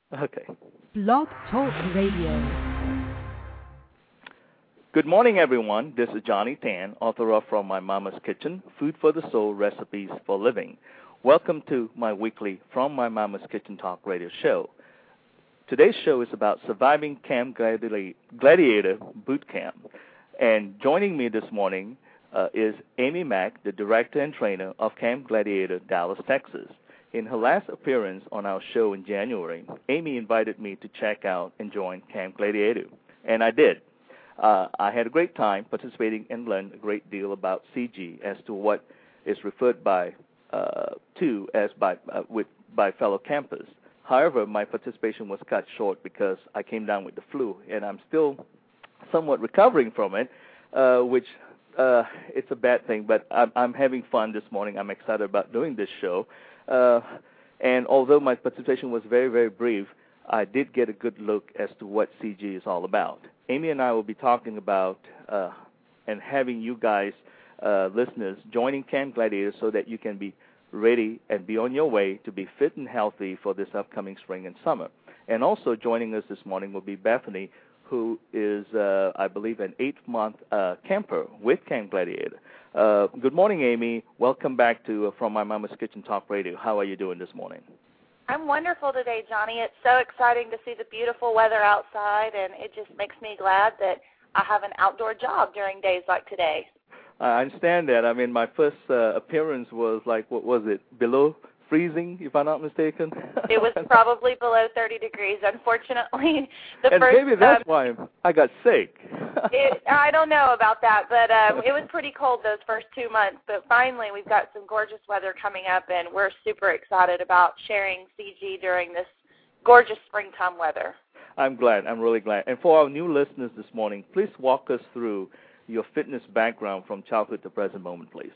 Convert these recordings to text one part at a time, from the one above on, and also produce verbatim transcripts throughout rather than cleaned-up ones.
Okay. Blog Talk Radio. Good morning, everyone. This is Johnny Tan, author of From My Mama's Kitchen, Food for the Soul, Recipes for Living. Welcome to my weekly From My Mama's Kitchen Talk Radio show. Today's show is about surviving Camp Gladiator Boot Camp. And joining me this morning uh, is Amy Mack, the director and trainer of Camp Gladiator, Dallas, Texas. In her last appearance on our show in January, Amy invited me to check out and join Camp Gladiator, and I did. Uh, I had a great time participating and learned a great deal about C G as to what is referred by uh, to as by uh, with by fellow campers. However, my participation was cut short because I came down with the flu, and I'm still somewhat recovering from it, uh, which uh, it's a bad thing. But I'm, I'm having fun this morning. I'm excited about doing this show. Uh, and although my participation was very, very brief, I did get a good look as to what C G is all about. Amy and I will be talking about uh, and having you guys, uh, listeners, joining Camp Gladiator so that you can be ready and be on your way to be fit and healthy for this upcoming spring and summer. And also joining us this morning will be Bethany, who is, uh, I believe, an eight-month uh, camper with Camp Gladiator. Uh, good morning, Amy. Welcome back to uh, From My Mama's Kitchen Talk Radio. How are you doing this morning? I'm wonderful today, Johnny. It's so exciting to see the beautiful weather outside, and it just makes me glad that I have an outdoor job during days like today. I understand that. I mean, my first uh, appearance was like, what was it, below freezing, if I'm not mistaken? It was probably below thirty degrees, unfortunately. The and first, maybe that's um, why I got sick. it, I don't know about that, but um, it was pretty cold those first two months. But finally, we've got some gorgeous weather coming up, and we're super excited about sharing C G during this gorgeous springtime weather. I'm glad. I'm really glad. And for our new listeners this morning, please walk us through your fitness background from childhood to present moment, please.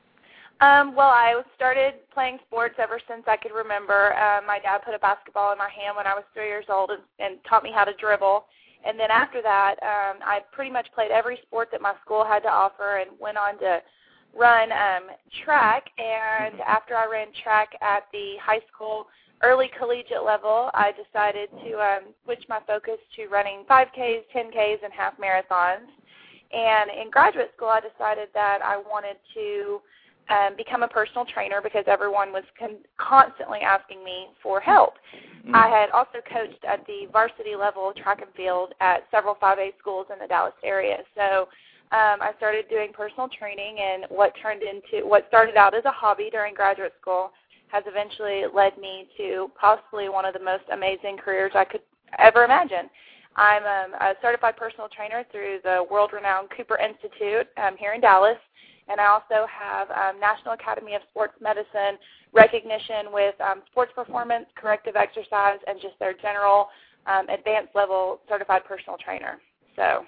Um, well, I started playing sports ever since I could remember. Uh, my dad put a basketball in my hand when I was three years old and, and taught me how to dribble. And then after that, um, I pretty much played every sport that my school had to offer and went on to run um, track. And after I ran track at the high school early collegiate level, I decided to um, switch my focus to running five Ks, ten Ks, and half marathons. And in graduate school, I decided that I wanted to Um, become a personal trainer because everyone was con- constantly asking me for help. Mm. I had also coached at the varsity level track and field at several five A schools in the Dallas area. So um, I started doing personal training, and what turned into what started out as a hobby during graduate school has eventually led me to possibly one of the most amazing careers I could ever imagine. I'm um, a certified personal trainer through the world-renowned Cooper Institute um, here in Dallas. And I also have um, National Academy of Sports Medicine recognition with um, sports performance, corrective exercise, and just their general um, advanced level certified personal trainer. So,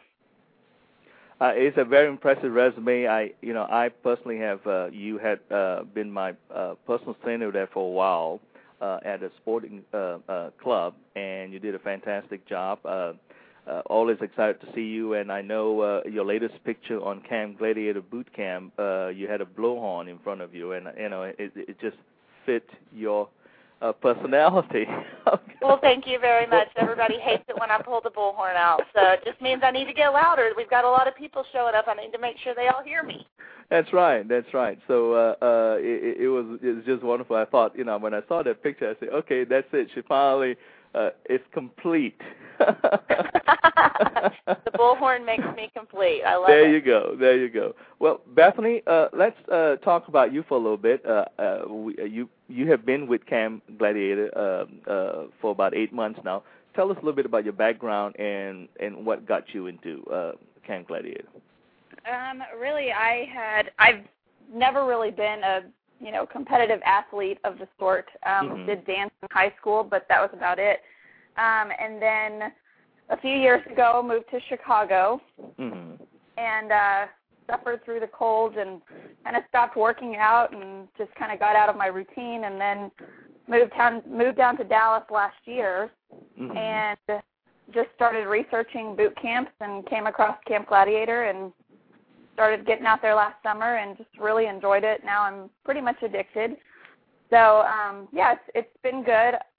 uh, it's a very impressive resume. I, you know, I personally have. Uh, you had uh, been my uh, personal trainer there for a while uh, at a sporting uh, uh, club, and you did a fantastic job. Uh, Uh, always excited to see you, and I know uh, your latest picture on Camp Gladiator Boot Camp, uh, you had a blowhorn in front of you, and you know it, it just fit your uh, personality. Well, thank you very much. Everybody hates it when I pull the bullhorn out, so it just means I need to get louder. We've got a lot of people showing up. I need to make sure they all hear me. That's right. That's right. So uh, uh, it, it was it was just wonderful. I thought, you know, when I saw that picture, I said, okay, that's it. She finally uh, is complete. The bullhorn makes me complete. I love there it. There you go. There you go. Well, Bethany, uh, let's uh, talk about you for a little bit. Uh, uh, we, uh, you you have been with Camp Gladiator uh, uh, for about eight months now. Tell us a little bit about your background and, and what got you into uh, Camp Gladiator. Um, really, I had I've never really been a you know competitive athlete of the sort. Um, mm-hmm. Did dance in high school, but that was about it. Um, and then a few years ago, moved to Chicago mm-hmm. and uh, suffered through the cold and kind of stopped working out and just kind of got out of my routine. And then moved down moved down to Dallas last year mm-hmm. and just started researching boot camps and came across Camp Gladiator and started getting out there last summer and just really enjoyed it. Now I'm pretty much addicted. So, um, yeah, it's, it's been good.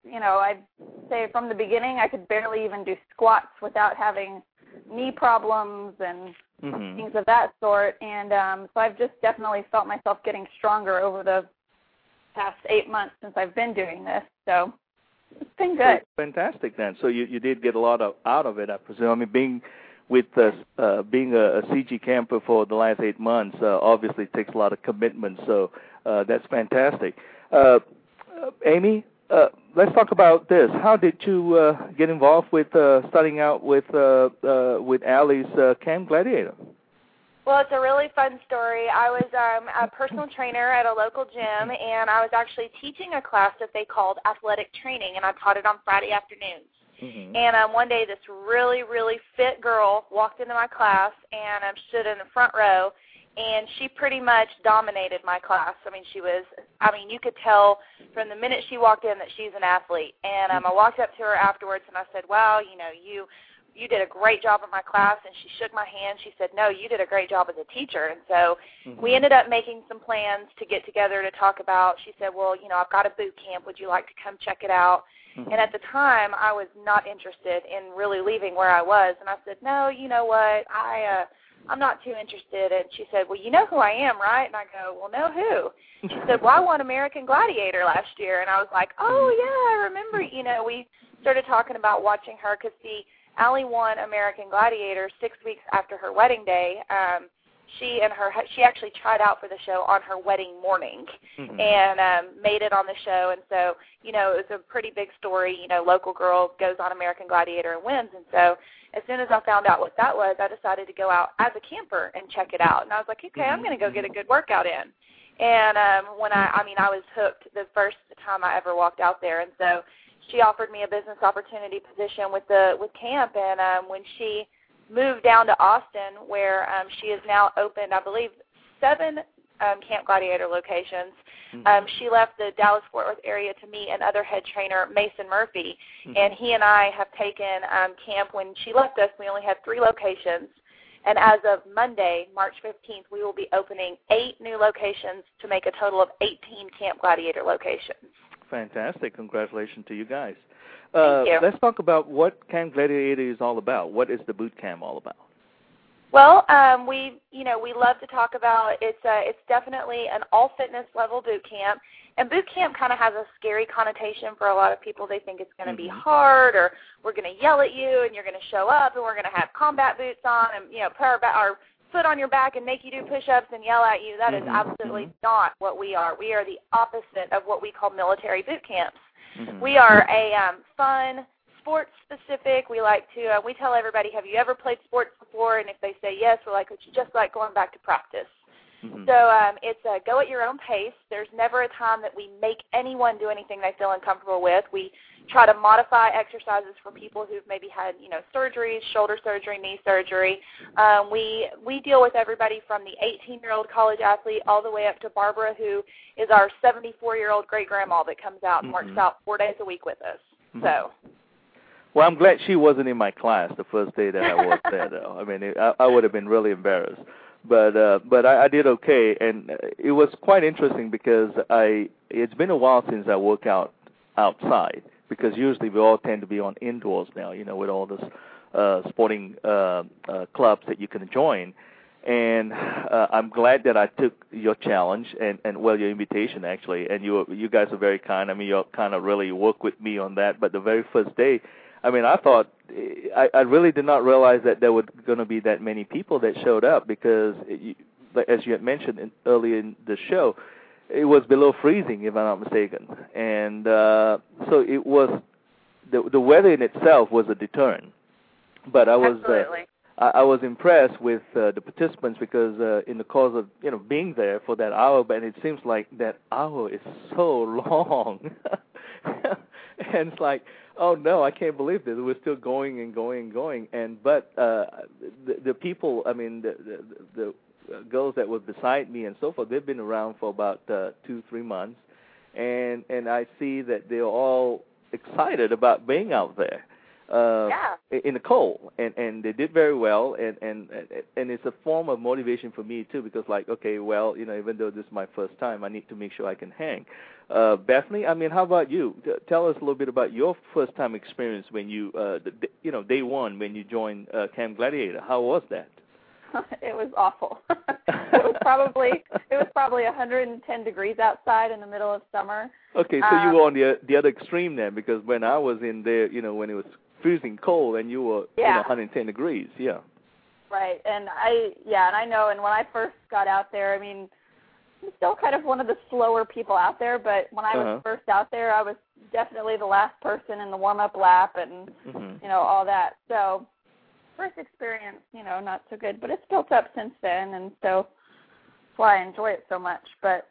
you know, I'd say from the beginning I could barely even do squats without having knee problems and mm-hmm. things of that sort. And um, so I've just definitely felt myself getting stronger over the past eight months since I've been doing this. So it's been good. Fantastic then. So you, you did get a lot of, out of it, I presume. I mean, being with uh, uh, being a, a C G camper for the last eight months uh, obviously takes a lot of commitment. So uh, that's fantastic. Uh, uh, Amy, uh, let's talk about this. How did you uh, get involved with uh, starting out with uh, uh, with Allie's uh, Camp Gladiator? Well, it's a really fun story. I was um, a personal trainer at a local gym, and I was actually teaching a class that they called athletic training, and I taught it on Friday afternoons. Mm-hmm. And um, one day this really, really fit girl walked into my class and um, stood in the front row, and she pretty much dominated my class. I mean, she was, I mean, you could tell from the minute she walked in that she's an athlete. And um, I walked up to her afterwards, and I said, wow, you know, you – you did a great job in my class. And she shook my hand. She said, no, you did a great job as a teacher. And so mm-hmm. we ended up making some plans to get together to talk about. She said, well, you know, I've got a boot camp. Would you like to come check it out? Mm-hmm. And at the time, I was not interested in really leaving where I was. And I said, no, you know what, I, uh, I'm not too interested. And she said, well, you know who I am, right? And I go, well, no, who? She said, well, I won American Gladiator last year. And I was like, oh, yeah, I remember. You know, we started talking about watching her because, see, Allie won American Gladiator six weeks after her wedding day. Um, she and her she actually tried out for the show on her wedding morning, mm-hmm. and um, made it on the show. And so, you know, it was a pretty big story. You know, local girl goes on American Gladiator and wins. And so, as soon as I found out what that was, I decided to go out as a camper and check it out. And I was like, okay, I'm going to go get a good workout in. And um, when I, I mean, I was hooked the first time I ever walked out there. And so, she offered me a business opportunity position with the with camp, and um, when she moved down to Austin, where um, she has now opened, I believe, seven um, Camp Gladiator locations, mm-hmm. um, she left the Dallas-Fort Worth area to meet another head trainer, Mason Murphy, mm-hmm. and he and I have taken um, camp. When she left us, we only had three locations, and as of Monday, March fifteenth, we will be opening eight new locations to make a total of eighteen Camp Gladiator locations. Fantastic. Congratulations to you guys. Uh, Thank you. Let's talk about what Camp Gladiator is all about. What is the boot camp all about? Well, um, we, you know, we love to talk about it's. A, it's definitely an all-fitness level boot camp, and boot camp kind of has a scary connotation for a lot of people. They think it's going to mm-hmm. be hard, or we're going to yell at you, and you're going to show up, and we're going to have combat boots on, and you know, put our, our foot on your back and make you do push-ups and yell at you. That mm-hmm. is absolutely mm-hmm. not what we are. We are the opposite of what we call military boot camps. Mm-hmm. We are a um, fun, sports-specific. We like to, uh, we tell everybody, have you ever played sports before? And if they say yes, we're like, it's just like going back to practice. Mm-hmm. So um, it's a go at your own pace. There's never a time that we make anyone do anything they feel uncomfortable with. We try to modify exercises for people who've maybe had, you know, surgeries, shoulder surgery, knee surgery. Um, we we deal with everybody from the eighteen-year-old college athlete all the way up to Barbara, who is our seventy-four-year-old great-grandma that comes out and mm-hmm. works out four days a week with us. Mm-hmm. So. Well, I'm glad she wasn't in my class the first day that I worked there, though. I mean, it, I, I would have been really embarrassed. But uh, but I, I did okay, and it was quite interesting because I it's been a while since I worked out outside, because usually we all tend to be on indoors now, you know, with all this uh, sporting uh, uh, clubs that you can join. And uh, I'm glad that I took your challenge and, and well, your invitation, actually, and you you guys are very kind. I mean, you kind of really worked with me on that. But the very first day, I mean, I thought, I, I really did not realize that there were going to be that many people that showed up because, it, as you had mentioned in, earlier in the show, it was below freezing, if I'm not mistaken. And uh, so it was, the, the weather in itself was a deterrent. But I was uh, I, I was impressed with uh, the participants because uh, in the course of, you know, being there for that hour, but it seems like that hour is so long. And it's like, oh no, I can't believe this. We're still going and going and going. And but uh, the, the people, I mean, the, the, the girls that were beside me and so forth, they've been around for about uh, two, three months, and and I see that they're all excited about being out there. uh, yeah. in the cold, and and they did very well, and and and it's a form of motivation for me too, because like, okay, well, you know, even though this is my first time, I need to make sure I can hang. Uh, Bethany, I mean, how about you? Tell us a little bit about your first time experience when you, uh, the, you know, day one when you joined uh, Camp Gladiator. How was that? It was awful. It was probably it was probably one hundred ten degrees outside in the middle of summer. Okay, so um, you were on the the other extreme then, because when I was in there, you know, when it was freezing cold, and you were yeah. you know, one hundred ten degrees, yeah. Right, and I yeah, and I know. And when I first got out there, I mean, I'm still kind of one of the slower people out there. But when I was uh-huh. first out there, I was definitely the last person in the warm-up lap, and mm-hmm. you know all that. So. First experience, you know, not so good, but it's built up since then, and so that's why I enjoy it so much. But,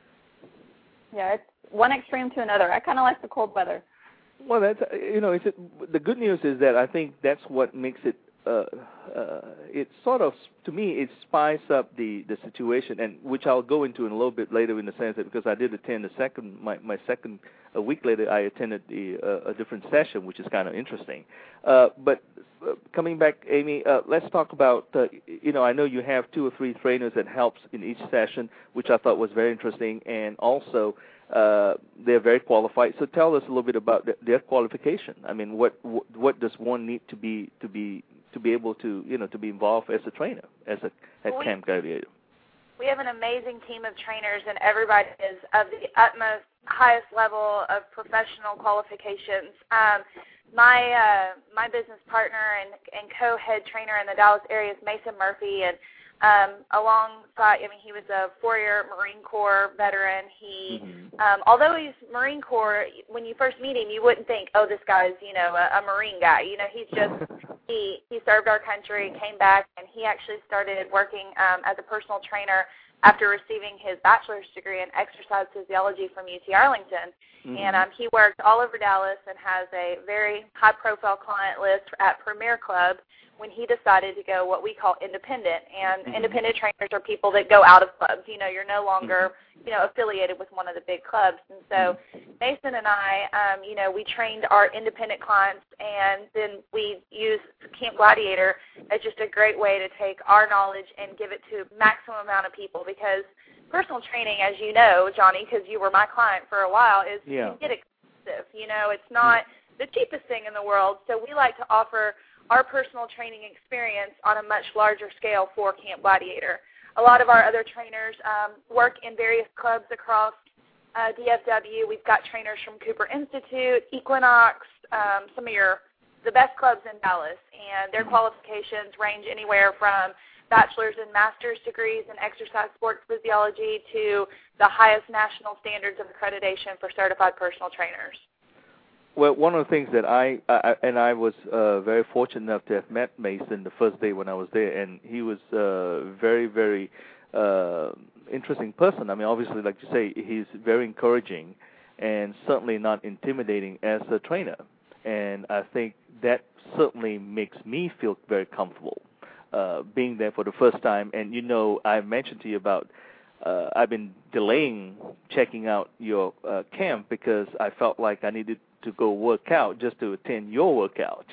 yeah, it's one extreme to another. I kind of like the cold weather. Well, that's, you know, it's, the good news is that I think that's what makes it, uh, uh, it sort of, to me, it spices up the, the situation, and which I'll go into in a little bit later in the sense that because I did attend the second, my, my second, a week later, I attended the, uh, a different session, which is kind of interesting. Uh, but uh, coming back, Amy, uh, let's talk about, uh, you know, I know you have two or three trainers that helps in each session, which I thought was very interesting, and also uh, they're very qualified. So tell us a little bit about th- their qualification. I mean, what, what what does one need to be to be to be able to, you know, to be involved as a trainer, as a at well, Camp Gladiator? We have an amazing team of trainers, and everybody is of the utmost highest level of professional qualifications. Um, my uh, my business partner and, and co-head trainer in the Dallas area is Mason Murphy, and um, alongside, I mean, he was a four-year Marine Corps veteran. He, mm-hmm. um, although he's Marine Corps, when you first meet him, you wouldn't think, oh, this guy's, you know, a, a Marine guy. You know, he's just he he served our country, came back, and he actually started working um, as a personal trainer after receiving his bachelor's degree in exercise physiology from U T Arlington. Mm-hmm. And um, he worked all over Dallas and has a very high-profile client list at Premier Club when he decided to go what we call independent. And mm-hmm. independent trainers are people that go out of clubs. You know, you're no longer, you know, affiliated with one of the big clubs. And so Mason and I, um, you know, we trained our independent clients, and then we used Camp Gladiator as just a great way to take our knowledge and give it to maximum amount of people, because personal training, as you know, Johnny, because you were my client for a while, is yeah. can get expensive. You know, it's not the cheapest thing in the world. So we like to offer our personal training experience on a much larger scale for Camp Gladiator. A lot of our other trainers um, work in various clubs across uh, D F W. We've got trainers from Cooper Institute, Equinox, um, some of your the best clubs in Dallas, and their qualifications range anywhere from bachelor's and master's degrees in exercise sports physiology to the highest national standards of accreditation for certified personal trainers. Well, one of the things that I, I and I was uh, very fortunate enough to have met Mason the first day when I was there, and he was a very, very uh, interesting person. I mean, obviously, like you say, he's very encouraging and certainly not intimidating as a trainer. And I think that certainly makes me feel very comfortable uh, being there for the first time. And, you know, I mentioned to you about uh, I've been delaying checking out your uh, camp because I felt like I needed to go work out just to attend your workout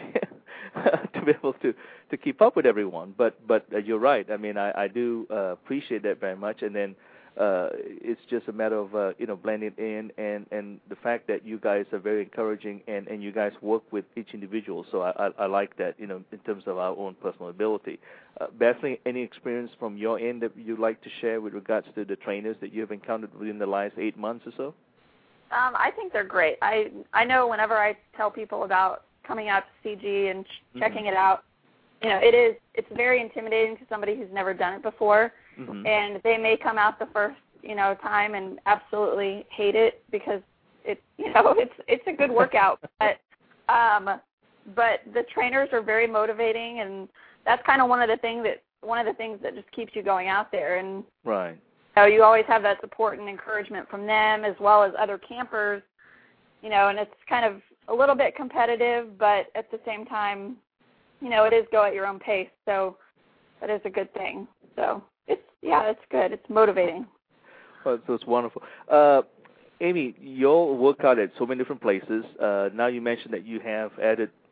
to be able to, to keep up with everyone. But but uh, you're right. I mean, I, I do uh, appreciate that very much. And then uh, it's just a matter of, uh, you know, blending in and, and the fact that you guys are very encouraging and, and you guys work with each individual. So I, I, I like that, you know, in terms of our own personal ability. Uh, Bethany, any experience from your end that you'd like to share with regards to the trainers that you have encountered within the last eight months or so? Um, I think they're great. I I know whenever I tell people about coming out to C G and ch- mm-hmm. checking it out, you know, it is it's very intimidating to somebody who's never done it before, mm-hmm. and they may come out the first you know time and absolutely hate it because it you know it's it's a good workout, but um, but the trainers are very motivating, and that's kind of one of the things that one of the things that just keeps you going out there. And right. So you always have that support and encouragement from them as well as other campers, you know, and it's kind of a little bit competitive, but at the same time, you know, it is go at your own pace, so that is a good thing. So it's, yeah, it's good. It's motivating. Well, so it's wonderful. Uh, Amy, you'll work out at so many different places. Uh, now you mentioned that you have added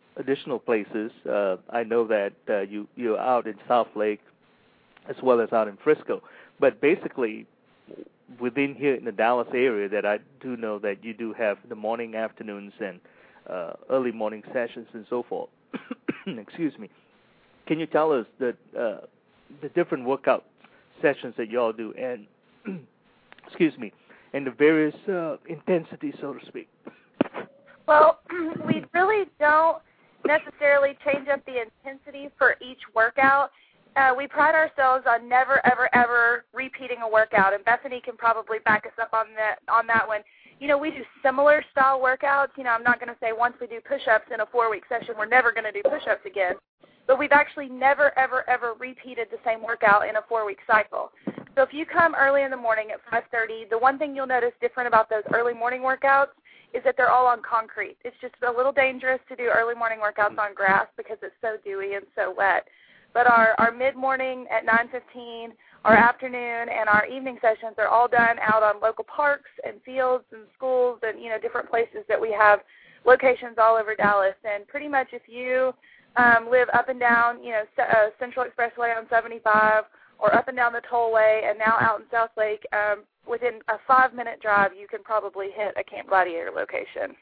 additional places. Uh, I know that uh, you you're out in South Lake as well as out in Frisco, but basically within here in the Dallas area, that I do know that you do have the morning, afternoons, and uh, early morning sessions and so forth. Excuse me. Can you tell us the uh, the different workout sessions that you all do, and excuse me, and the various uh, intensities, so to speak? Well, we really don't necessarily change up the intensity for each workout. Uh, we pride ourselves on never, ever, ever repeating a workout, and Bethany can probably back us up on that on that one. You know, we do similar style workouts. You know, I'm not going to say once we do push-ups in a four-week session, we're never going to do push-ups again. But we've actually never, ever, ever repeated the same workout in a four-week cycle. So if you come early in the morning at five thirty, the one thing you'll notice different about those early morning workouts is that they're all on concrete. It's just a little dangerous to do early morning workouts on grass because it's so dewy and so wet. But our, our mid-morning at nine fifteen, our afternoon, and our evening sessions are all done out on local parks and fields and schools and, you know, different places that we have locations all over Dallas. And pretty much if you um, live up and down, you know, uh, Central Expressway on seventy-five or up and down the tollway and now out in South Lake, um, within a five-minute drive, you can probably hit a Camp Gladiator location.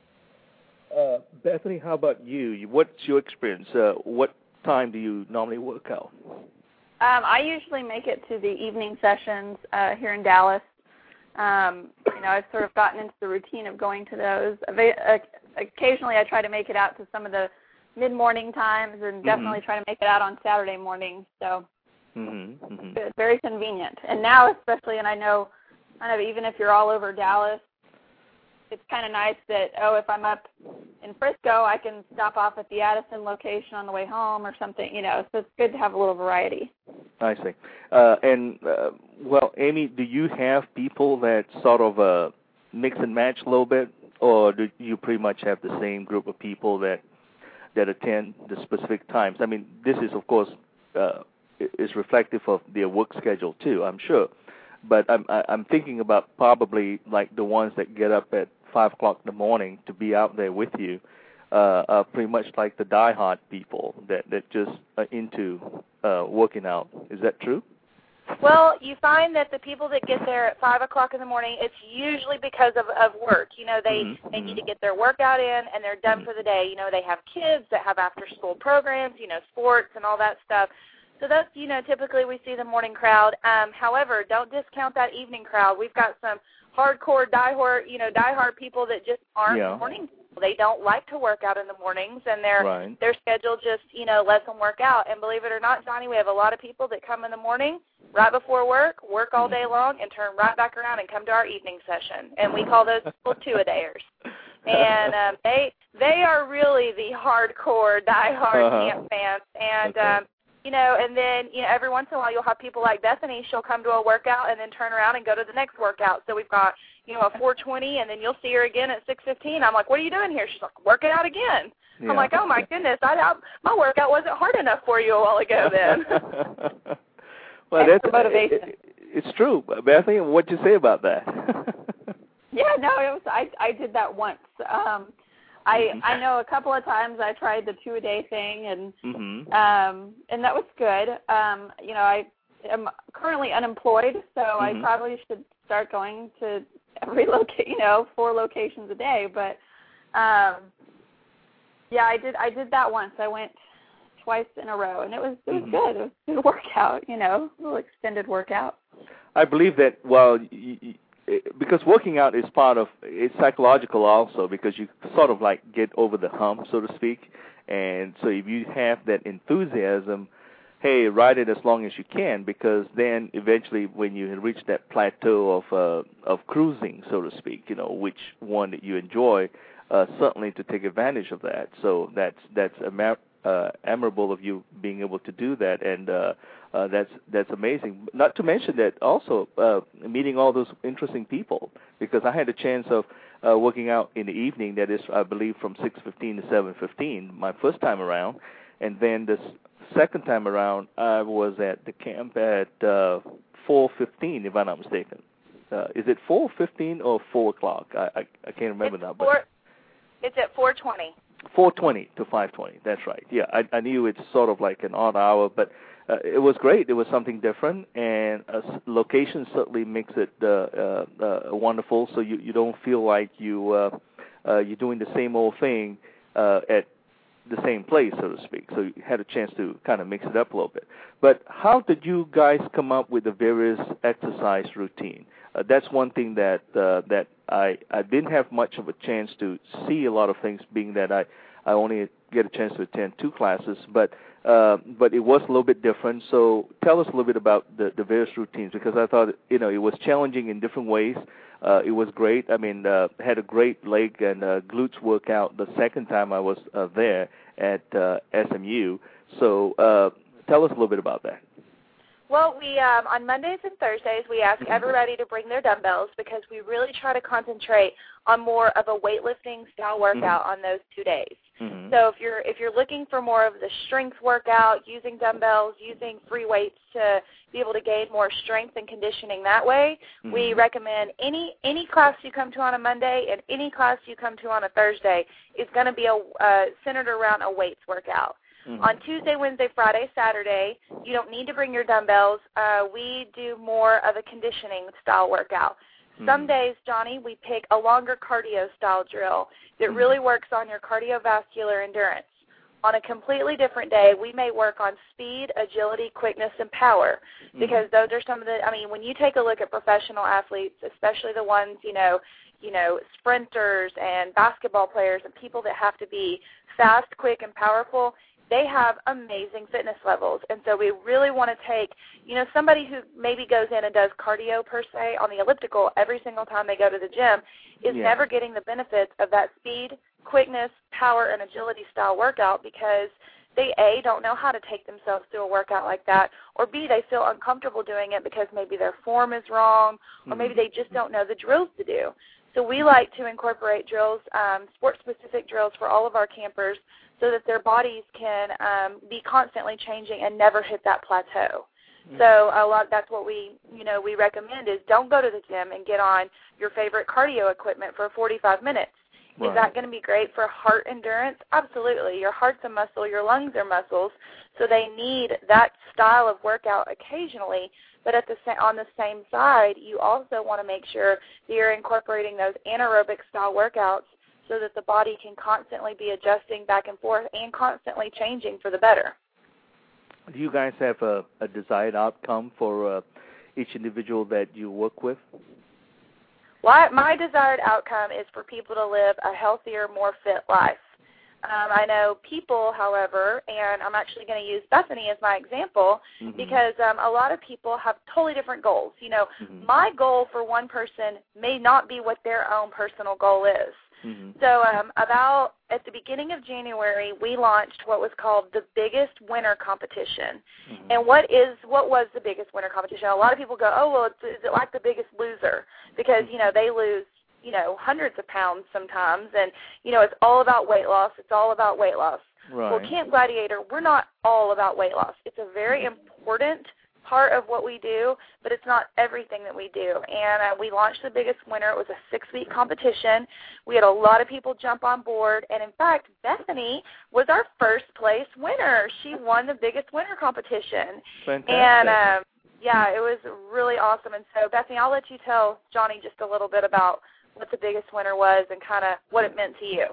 Uh, Bethany, how about you? What's your experience? Uh, what time do you normally work out? Um, I usually make it to the evening sessions uh, here in Dallas. Um, you know, I've sort of gotten into the routine of going to those. Occasionally I try to make it out to some of the mid-morning times and definitely mm-hmm. try to make it out on Saturday mornings. So mm-hmm. Mm-hmm. it's very convenient. And now especially, and I know kind of even if you're all over Dallas, it's kind of nice that, oh, if I'm up in Frisco, I can stop off at the Addison location on the way home or something, you know, so it's good to have a little variety. I see. Uh, and, uh, well, Amy, do you have people that sort of uh, mix and match a little bit, or do you pretty much have the same group of people that that attend the specific times? I mean, this is, of course, uh, is reflective of their work schedule, too, I'm sure. But I'm I'm thinking about probably like the ones that get up at five o'clock in the morning to be out there with you, uh, are pretty much like the diehard people that that just are into uh, working out. Is that true? Well, you find that the people that get there at five o'clock in the morning, it's usually because of, of work. You know, they mm-hmm. they need to get their workout in and they're done mm-hmm. for the day. You know, they have kids that have after-school programs, you know, sports and all that stuff. So that's, you know, typically we see the morning crowd. Um, however, don't discount that evening crowd. We've got some hardcore, diehard, you know, diehard people that just aren't yeah. morning people. They don't like to work out in the mornings, and their right. their schedule just, you know, lets them work out. And believe it or not, Johnny, we have a lot of people that come in the morning, right before work, work all day long, and turn right back around and come to our evening session. And we call those people two-a-dayers. And um, they they are really the hardcore, diehard uh-huh. camp fans. And okay. um, you know, and then, you know, every once in a while you'll have people like Bethany. She'll come to a workout and then turn around and go to the next workout. So we've got, you know, a four twenty, and then you'll see her again at six fifteen. I'm like, what are you doing here? She's like, working out again. Yeah. I'm like, oh, my goodness, I, I, my workout wasn't hard enough for you a while ago then. Well, that's that's motivation. It, it's true. Bethany, what'd you say about that? yeah, no, it was. I, I did that once. Um I I know a couple of times I tried the two a day thing, and mm-hmm. um and that was good. Um, you know, I am currently unemployed, so mm-hmm. I probably should start going to every location, you know, four locations a day. But um, yeah, I did I did that once. I went twice in a row, and it was it was mm-hmm. good. It was a good workout, you know, a little extended workout. I believe that. Well. Y- y- Because working out is part of, it's psychological also, because you sort of like get over the hump, so to speak. And so if you have that enthusiasm, hey, ride it as long as you can, because then eventually when you reach that plateau of uh, of cruising, so to speak, you know, which one that you enjoy, uh, certainly to take advantage of that. So that's that's a uh, admirable of you being able to do that, and uh, uh, that's that's amazing. Not to mention that also uh, meeting all those interesting people, because I had a chance of uh, working out in the evening. That is, I believe, from six fifteen to seven fifteen, my first time around, and then the second time around, I was at the camp at uh, four fifteen, if I'm not mistaken. Uh, is it four fifteen or four o'clock? I, I I can't remember it's now. Four, but it's at four twenty. four twenty to five twenty. That's right. Yeah, I, I knew it's sort of like an odd hour, but uh, it was great. It was something different, and uh, location certainly makes it uh, uh, uh, wonderful. So you, you don't feel like you uh, uh, you're doing the same old thing uh, at the same place, so to speak. So you had a chance to kind of mix it up a little bit. But how did you guys come up with the various exercise routine? Uh, that's one thing that uh, that I I didn't have much of a chance to see a lot of things, being that I, I only get a chance to attend two classes, but uh, but it was a little bit different. So tell us a little bit about the, the various routines, because I thought, you know, it was challenging in different ways. Uh, it was great. I mean, uh, had a great leg and uh, glutes workout the second time I was uh, there at uh, S M U. So uh, tell us a little bit about that. Well, we um, on Mondays and Thursdays, we ask everybody to bring their dumbbells because we really try to concentrate on more of a weightlifting style workout mm-hmm. on those two days. Mm-hmm. So if you're if you're looking for more of the strength workout, using dumbbells, using free weights to be able to gain more strength and conditioning that way, mm-hmm. we recommend any any class you come to on a Monday and any class you come to on a Thursday is going to be a uh, centered around a weights workout. Mm-hmm. On Tuesday, Wednesday, Friday, Saturday, you don't need to bring your dumbbells. Uh, we do more of a conditioning style workout. Mm-hmm. Some days, Johnny, we pick a longer cardio style drill that mm-hmm. really works on your cardiovascular endurance. On a completely different day, we may work on speed, agility, quickness, and power because mm-hmm. those are some of the, I mean, when you take a look at professional athletes, especially the ones, you know, you know, sprinters and basketball players and people that have to be fast, quick, and powerful, they have amazing fitness levels. And so we really want to take, you know, somebody who maybe goes in and does cardio per se on the elliptical every single time they go to the gym is yeah. never getting the benefits of that speed, quickness, power, and agility style workout because they, A, don't know how to take themselves through a workout like that, or B, they feel uncomfortable doing it because maybe their form is wrong, or maybe they just don't know the drills to do. So we like to incorporate drills, um, sport-specific drills for all of our campers so that their bodies can um, be constantly changing and never hit that plateau. Mm-hmm. So a lot that's what we, you know, we recommend is don't go to the gym and get on your favorite cardio equipment for forty-five minutes. Right. Is that going to be great for heart endurance? Absolutely. Your heart's a muscle, your lungs are muscles, so they need that style of workout occasionally. But at the on the same side, you also want to make sure that you're incorporating those anaerobic style workouts so that the body can constantly be adjusting back and forth and constantly changing for the better. Do you guys have a, a desired outcome for uh, each individual that you work with? Well, my desired outcome is for people to live a healthier, more fit life. Um, I know people, however, and I'm actually going to use Bethany as my example mm-hmm. because um, a lot of people have totally different goals. You know, mm-hmm. my goal for one person may not be what their own personal goal is. Mm-hmm. So um, about at the beginning of January, we launched what was called the biggest winter competition. Mm-hmm. And what is what was the biggest winter competition? A lot of people go, oh, well, it's, is it like the Biggest Loser? Because, you know, they lose, you know, hundreds of pounds sometimes. And, you know, it's all about weight loss. It's all about weight loss. Right. Well, Camp Gladiator, we're not all about weight loss. It's a very mm-hmm. important part of what we do, but it's not everything that we do. And uh, we launched the biggest winner. It was a six-week competition. We had a lot of people jump on board, and in fact, Bethany was our first place winner. She won the biggest winner competition. Fantastic. And um, yeah, it was really awesome. And so, Bethany, I'll let you tell Johnny just a little bit about what the biggest winner was and kind of what it meant to you.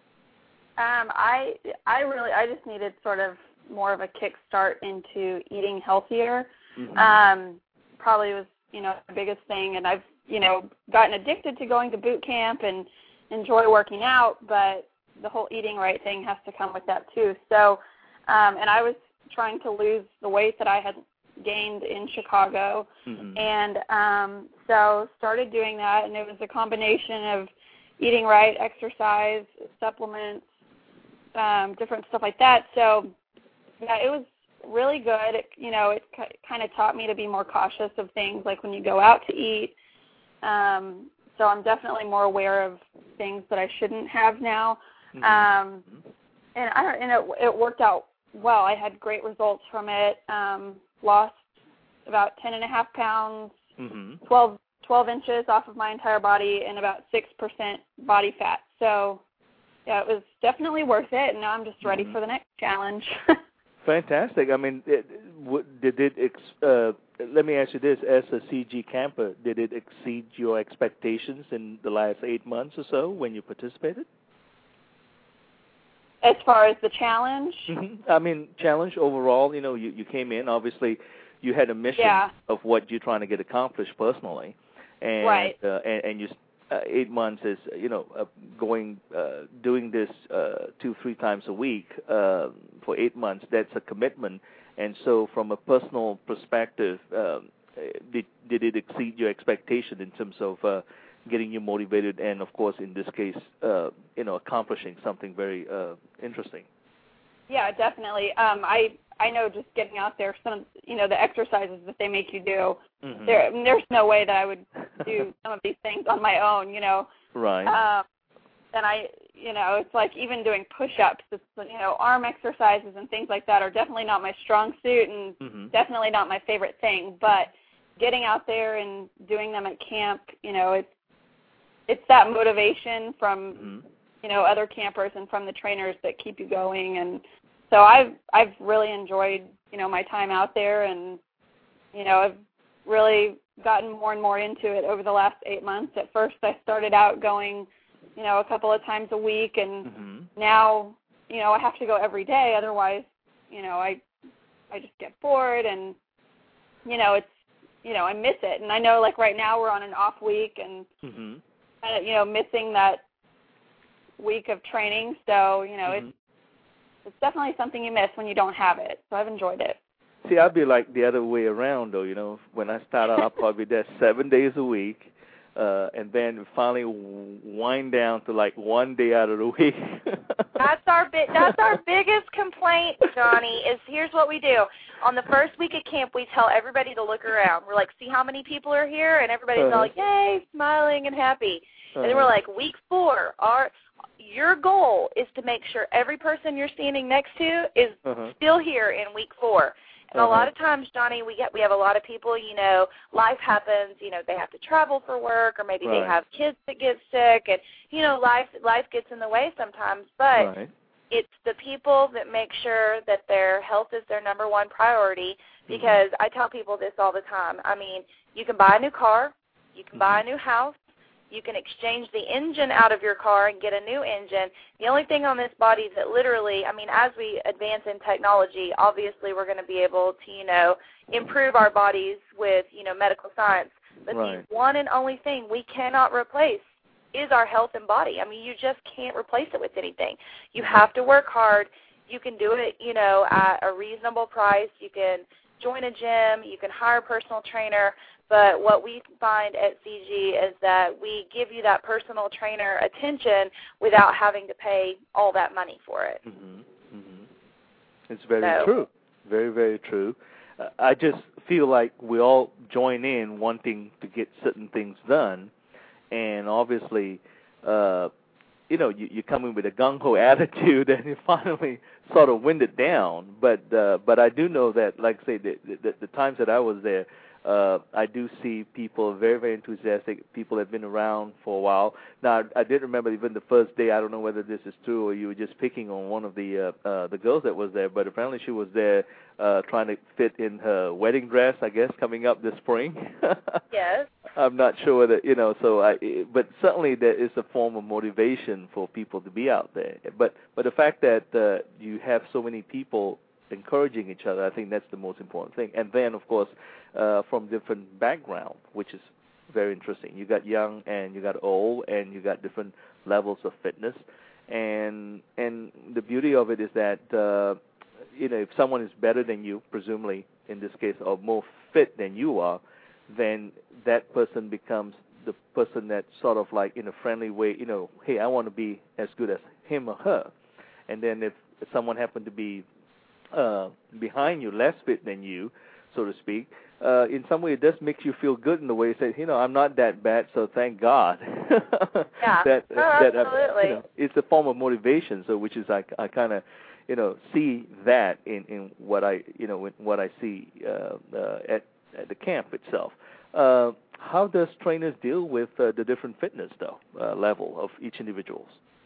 Um, I I really I just needed sort of more of a kickstart into eating healthier. Mm-hmm. Um, probably was, you know, the biggest thing. And I've, you know, gotten addicted to going to boot camp and enjoy working out, but the whole eating right thing has to come with that too. So, um, and I was trying to lose the weight that I had gained in Chicago. Mm-hmm. And um, so started doing that, and it was a combination of eating right, exercise, supplements, um, different stuff like that. So, yeah, it was really good. It, you know, it c- kind of taught me to be more cautious of things like when you go out to eat. Um, so I'm definitely more aware of things that I shouldn't have now. Mm-hmm. Um, and I don't, and it, it worked out well. I had great results from it. Um, lost about ten and a half pounds, mm-hmm. twelve, twelve inches off of my entire body, and about six percent body fat. So yeah, it was definitely worth it, and now I'm just ready mm-hmm. for the next challenge. Fantastic. I mean, it, did it, ex- uh, let me ask you this, as a C G camper, did it exceed your expectations in the last eight months or so when you participated? As far as the challenge? Mm-hmm. I mean, challenge overall, you know, you, you came in, obviously you had a mission yeah. of what you're trying to get accomplished personally. And, right. uh, and, and you, uh, eight months is, you know, uh, going, uh, doing this uh, two, three times a week uh, for eight months, that's a commitment. And so from a personal perspective, um, did, did it exceed your expectation in terms of uh, getting you motivated and, of course, in this case, uh, you know, accomplishing something very uh, interesting? Yeah, definitely. Um, I I know just getting out there, some you know the exercises that they make you do. Mm-hmm. There, there's no way that I would do some of these things on my own. You know. Right. Um, and I, you know, it's like even doing push-ups. It's you know arm exercises and things like that are definitely not my strong suit and mm-hmm. definitely not my favorite thing. But getting out there and doing them at camp, you know, it's it's that motivation from. Mm-hmm. you know, other campers and from the trainers that keep you going. And so I've I've really enjoyed, you know, my time out there, and, you know, I've really gotten more and more into it over the last eight months. At first I started out going, you know, a couple of times a week, and mm-hmm. now, you know, I have to go every day. Otherwise, you know, I I just get bored, and, you know, it's, you know, I miss it. And I know, like, right now we're on an off week, and, mm-hmm. kind of, you know, missing that week of training, so you know mm-hmm. it's it's definitely something you miss when you don't have it. So I've enjoyed it. See, I'd be like the other way around, though. You know, when I start out, I'll probably be there seven days a week, uh, and then finally wind down to like one day out of the week. That's our bi- That's our biggest complaint, Johnny. Is here's what we do on the first week of camp. We tell everybody to look around. We're like, see how many people are here, and everybody's uh-huh. all like, yay, smiling and happy. Uh-huh. And then we're like, week four, our your goal is to make sure every person you're standing next to is uh-huh. still here in week four. And uh-huh. a lot of times, Johnny, we get we have a lot of people, you know, life happens, you know, they have to travel for work, or maybe right. they have kids that get sick, and, you know, life life gets in the way sometimes. But right. it's the people that make sure that their health is their number one priority, because mm-hmm. I tell people this all the time. I mean, you can buy a new car, you can mm-hmm. buy a new house, you can exchange the engine out of your car and get a new engine. The only thing on this body is that literally, I mean, as we advance in technology, obviously we're going to be able to, you know, improve our bodies with, you know, medical science. But right. the one and only thing we cannot replace is our health and body. I mean, you just can't replace it with anything. You have to work hard. You can do it, you know, at a reasonable price. You can join a gym. You can hire a personal trainer. But what we find at C G is that we give you that personal trainer attention without having to pay all that money for it. Mm-hmm. Mm-hmm. It's very so. true. Very, very true. Uh, I just feel like we all join in wanting to get certain things done, and obviously, uh, you know, you, you come in with a gung-ho attitude, and you finally sort of wind it down. But uh, but I do know that, like I say, the, the, the times that I was there, Uh, I do see people very, very enthusiastic. People have been around for a while. Now, I did remember even the first day. I don't know whether this is true or you were just picking on one of the uh, uh, the girls that was there, but apparently she was there uh, trying to fit in her wedding dress, I guess, coming up this spring. Yes. I'm not sure whether, you know, so I, but certainly there is a form of motivation for people to be out there. But, but the fact that uh, you have so many people encouraging each other, I think that's the most important thing. And then, of course, uh, from different background, which is very interesting. You got young and you got old, and you got different levels of fitness. And and the beauty of it is that, uh, you know, if someone is better than you, presumably in this case, or more fit than you are, then that person becomes the person that sort of like in a friendly way, you know, hey, I want to be as good as him or her. And then if someone happened to be uh, behind you, less fit than you, so to speak, uh, in some way it does make you feel good in the way you say, you know, I'm not that bad, so thank God. Yeah, that, oh, that, absolutely. Uh, you know, it's a form of motivation, so which is I, I kind of, you know, see that in, in what I, you know, what I see uh, uh, at, at the camp itself. Uh, how does trainers deal with uh, the different fitness, though, uh, level of each individuals?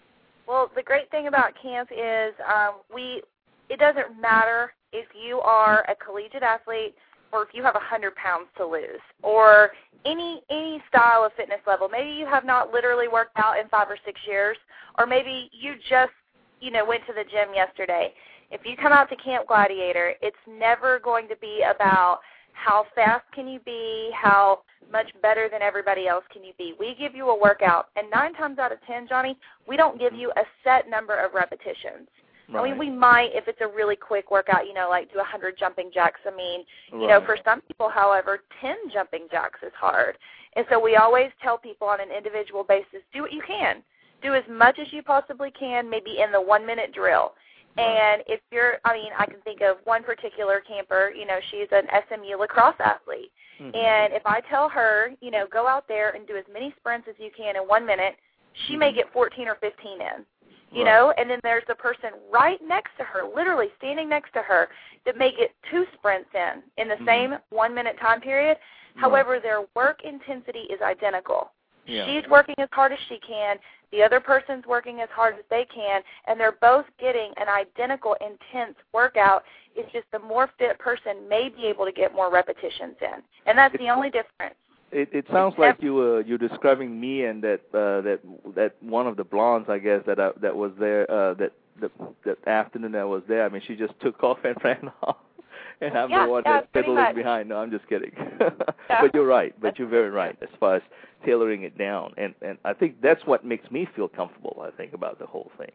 Well, the great thing about camp is um, we. It doesn't matter if you are a collegiate athlete or if you have one hundred pounds to lose or any any style of fitness level. Maybe you have not literally worked out in five or six years, or maybe you just, you know, went to the gym yesterday. If you come out to Camp Gladiator, it's never going to be about how fast can you be, how much better than everybody else can you be. We give you a workout, and nine times out of ten, Johnny, we don't give you a set number of repetitions. Right. I mean, we might, if it's a really quick workout, you know, like do one hundred jumping jacks. I mean, you right. know, for some people, however, ten jumping jacks is hard. And so we always tell people on an individual basis, do what you can. Do as much as you possibly can, maybe in the one-minute drill. Right. And if you're, I mean, I can think of one particular camper, you know, she's an S M U lacrosse athlete. Mm-hmm. And if I tell her, you know, go out there and do as many sprints as you can in one minute, she mm-hmm. may get fourteen or fifteen in. You right. know, and then there's the person right next to her, literally standing next to her, that may get two sprints in in the mm-hmm. same one-minute time period. Right. However, their work intensity is identical. Yeah. She's working as hard as she can. The other person's working as hard as they can, and they're both getting an identical, intense workout. It's just the more fit person may be able to get more repetitions in, and that's the only difference. It, it sounds like you were you're describing me and that uh, that that one of the blondes, I guess, that I, that was there uh, that the that afternoon that was there. I mean, she just took off and ran off, and I'm yeah, the one yeah, that's fiddling behind. No, I'm just kidding. Yeah. But you're right. But you're very right as far as tailoring it down, and and I think that's what makes me feel comfortable. I think about the whole thing.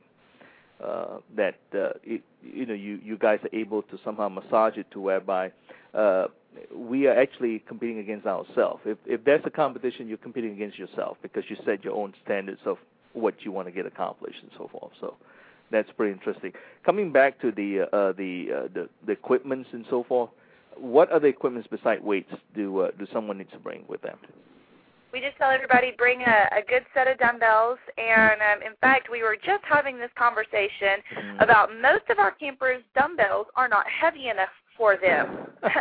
Uh, that uh, it, you know you, you guys are able to somehow massage it to whereby uh, we are actually competing against ourselves. If if there's a competition, you're competing against yourself because you set your own standards of what you want to get accomplished and so forth. So that's pretty interesting. Coming back to the uh, the, uh, the the equipments and so forth, what other equipments besides weights do uh, do someone need to bring with them? We just tell everybody bring a, a good set of dumbbells, and um, in fact, we were just having this conversation mm-hmm. about most of our campers' dumbbells are not heavy enough for them.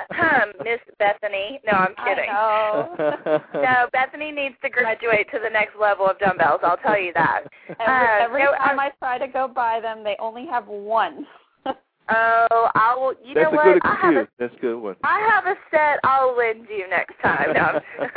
Miss Bethany. No, I'm kidding. I know. No, Bethany needs to graduate to the next level of dumbbells, I'll tell you that. Every, uh, every no, time um, I try to go buy them, they only have one. Oh, I will. You That's know what? That's a good I have a, That's a good one. I have a set I'll lend you next time. No.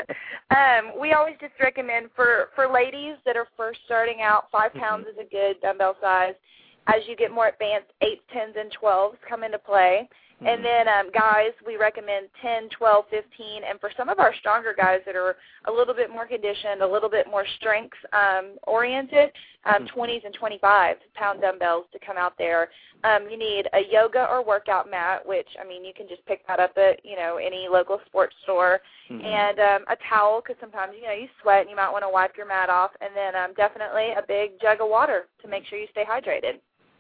um, we always just recommend for, for ladies that are first starting out, five pounds mm-hmm. is a good dumbbell size. As you get more advanced, eights, tens, and twelves come into play. Mm-hmm. And then um, guys, we recommend ten, twelve, fifteen. And for some of our stronger guys that are a little bit more conditioned, a little bit more strength um, oriented, um, mm-hmm. twenties and twenty-five pound dumbbells to come out there. Um, you need a yoga or workout mat, which, I mean, you can just pick that up at, you know, any local sports store. Mm-hmm. And um, a towel, because sometimes, you know, you sweat and you might want to wipe your mat off. And then um, definitely a big jug of water to make sure you stay hydrated.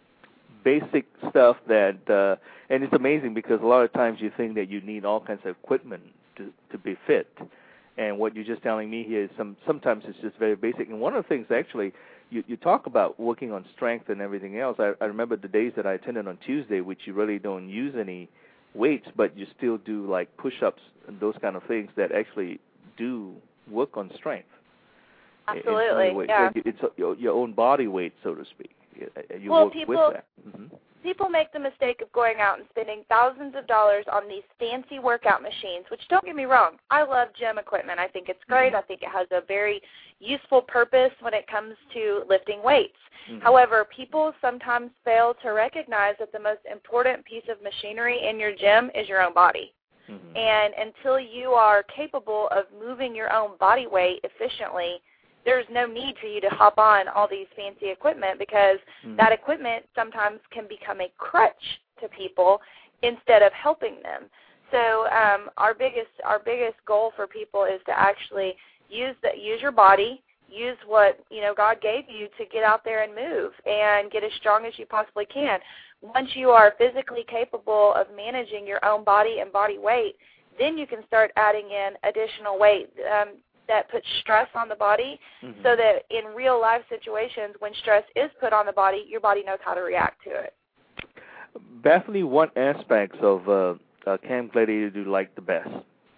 Basic stuff that, uh, and it's amazing because a lot of times you think that you need all kinds of equipment to, to be fit. And what you're just telling me here is some sometimes it's just very basic. And one of the things actually, you, you talk about working on strength and everything else. I, I remember the days that I attended on Tuesday, which you really don't use any weights, but you still do like push-ups and those kind of things that actually do work on strength. Absolutely, in, in yeah. It's your, your own body weight, so to speak. You well, work people, with that. Mm-hmm. people make the mistake of going out and spending thousands of dollars on these fancy workout machines, which don't get me wrong, I love gym equipment. I think it's great. Mm-hmm. I think it has a very useful purpose when it comes to lifting weights. Mm-hmm. However, people sometimes fail to recognize that the most important piece of machinery in your gym is your own body. Mm-hmm. And until you are capable of moving your own body weight efficiently, there's no need for you to hop on all these fancy equipment because mm-hmm. that equipment sometimes can become a crutch to people instead of helping them. So um, our biggest our biggest goal for people is to actually use the, use your body, use what you know God gave you to get out there and move and get as strong as you possibly can. Once you are physically capable of managing your own body and body weight, then you can start adding in additional weight. Um, that puts stress on the body mm-hmm. so that in real life situations when stress is put on the body, your body knows how to react to it. Bethany, what aspects of uh, uh, Camp Gladiator do you like the best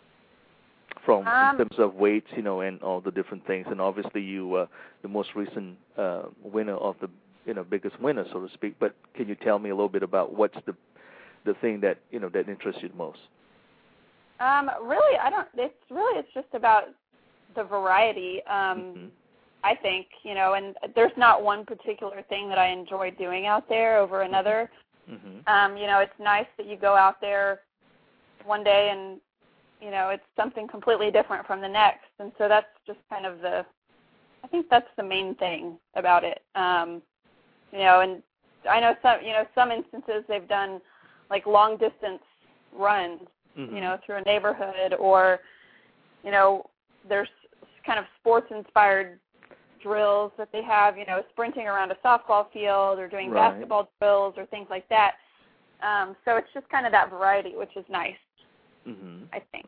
from um, in terms of weights, you know, and all the different things? And obviously you, uh, the most recent uh, winner of the you know biggest winner, so to speak. But can you tell me a little bit about what's the the thing that you know that interests you the most? Um, really, I don't. It's really it's just about the variety. Um, mm-hmm. I think you know, and there's not one particular thing that I enjoy doing out there over another. Mm-hmm. Um, you know, it's nice that you go out there one day and you know it's something completely different from the next, and so that's just kind of the. I think that's the main thing about it. Um, you know, and I know some you know some instances they've done like long distance runs. Mm-hmm. you know, through a neighborhood, or, you know, there's kind of sports-inspired drills that they have, you know, sprinting around a softball field or doing right. basketball drills or things like that. Um, so it's just kind of that variety, which is nice, mm-hmm. I think.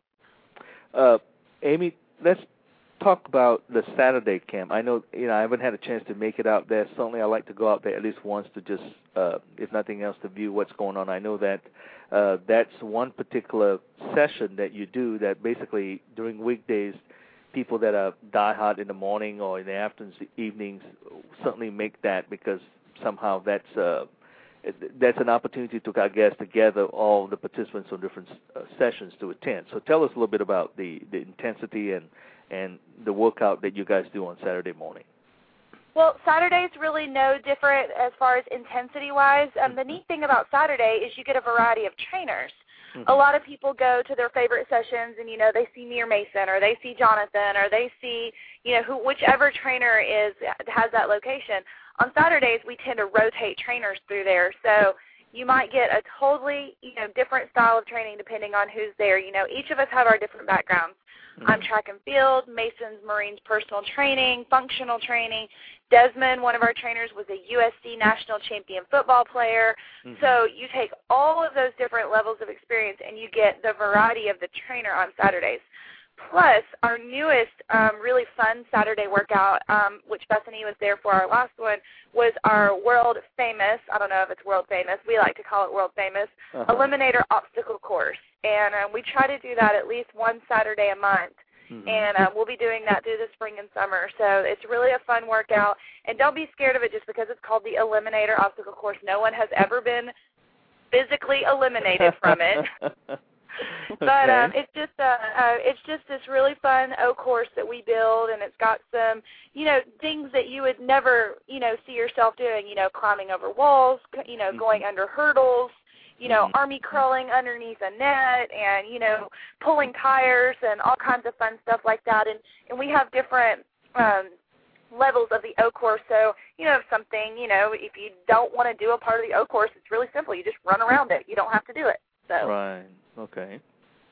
Uh, Amy, let's talk about the Saturday camp. I know, you know, I haven't had a chance to make it out there. Certainly I like to go out there at least once to just, uh, if nothing else, to view what's going on. I know that uh, that's one particular session that you do that basically during weekdays, people that are diehard in the morning or in the afternoons, evenings, certainly make that because somehow that's uh, that's an opportunity to, I guess, to gather all the participants on different uh, sessions to attend. So tell us a little bit about the, the intensity and and the workout that you guys do on Saturday morning. Well, Saturday's really no different as far as intensity-wise. Um, the neat thing about Saturday is you get a variety of trainers. Mm-hmm. A lot of people go to their favorite sessions and, you know, they see me or Mason or they see Jonathan or they see, you know, who whichever trainer is has that location. On Saturdays, we tend to rotate trainers through there. So you might get a totally, you know, different style of training depending on who's there. You know, each of us have our different backgrounds. Mm-hmm. I'm track and field. Mason's Marines personal training, functional training. Desmond, one of our trainers, was a U S C national champion football player. Mm-hmm. So you take all of those different levels of experience and you get the variety of the trainer on Saturdays. Plus, our newest um, really fun Saturday workout, um, which Bethany was there for our last one, was our world famous, I don't know if it's world famous, we like to call it world famous, uh-huh. Eliminator obstacle course. And um, we try to do that at least one Saturday a month. Mm-hmm. And um, we'll be doing that through the spring and summer. So it's really a fun workout. And don't be scared of it just because it's called the Eliminator obstacle course. No one has ever been physically eliminated from it. But okay. um, it's just uh, uh, it's just this really fun O course that we build, and it's got some, you know, things that you would never, you know, see yourself doing, you know, climbing over walls, you know, mm-hmm. going under hurdles, you know, mm-hmm. army crawling underneath a net, and, you know, pulling tires and all kinds of fun stuff like that. And, and we have different um, levels of the O course. So, you know, if something, you know, if you don't want to do a part of the O course, it's really simple. You just run around it. You don't have to do it. So. Right. Okay.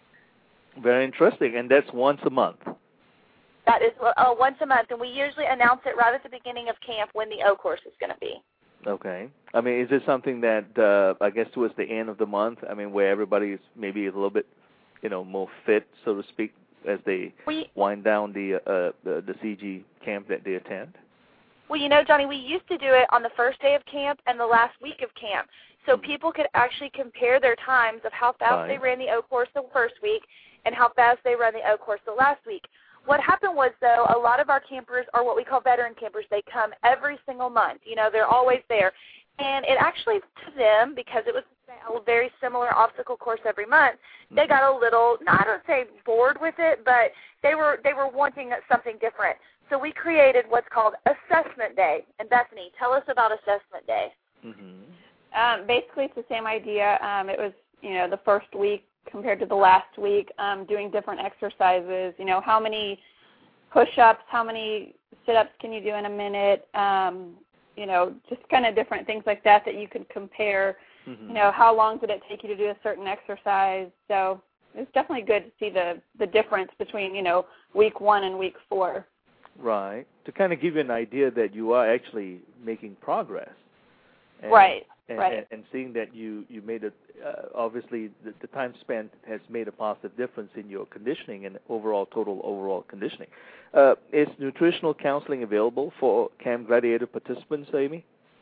Very interesting. And that's once a month. That is uh, once a month, and we usually announce it right at the beginning of camp when the O course is going to be. Okay. I mean, is it something that, uh, I guess, towards the end of the month, I mean, where everybody is maybe a little bit, you know, more fit, so to speak, as they we, wind down the, uh, the the C G camp that they attend? Well, you know, Johnny, we used to do it on the first day of camp and the last week of camp. So people could actually compare their times of how fast right. they ran the O course the first week and how fast they ran the O course the last week. What happened was, though, a lot of our campers are what we call veteran campers. They come every single month. You know, they're always there. And it actually, to them, because it was a very similar obstacle course every month, they got a little, not I don't say bored with it, but they were they were wanting something different. So we created what's called Assessment Day. And Bethany, tell us about Assessment Day. Mm-hmm. Um, basically, it's the same idea. Um, it was, you know, the first week compared to the last week, um, doing different exercises. You know, how many push-ups, how many sit-ups can you do in a minute? Um, you know, just kind of different things like that that you could compare. Mm-hmm. You know, how long did it take you to do a certain exercise? So it's definitely good to see the, the difference between, you know, week one and week four. Right. To kind of give you an idea that you are actually making progress. And, right. And, right. and, and seeing that you, you made it, uh, obviously the, the time spent has made a positive difference in your conditioning and overall total overall conditioning. Uh, is nutritional counseling available for Camp Gladiator participants, Amy?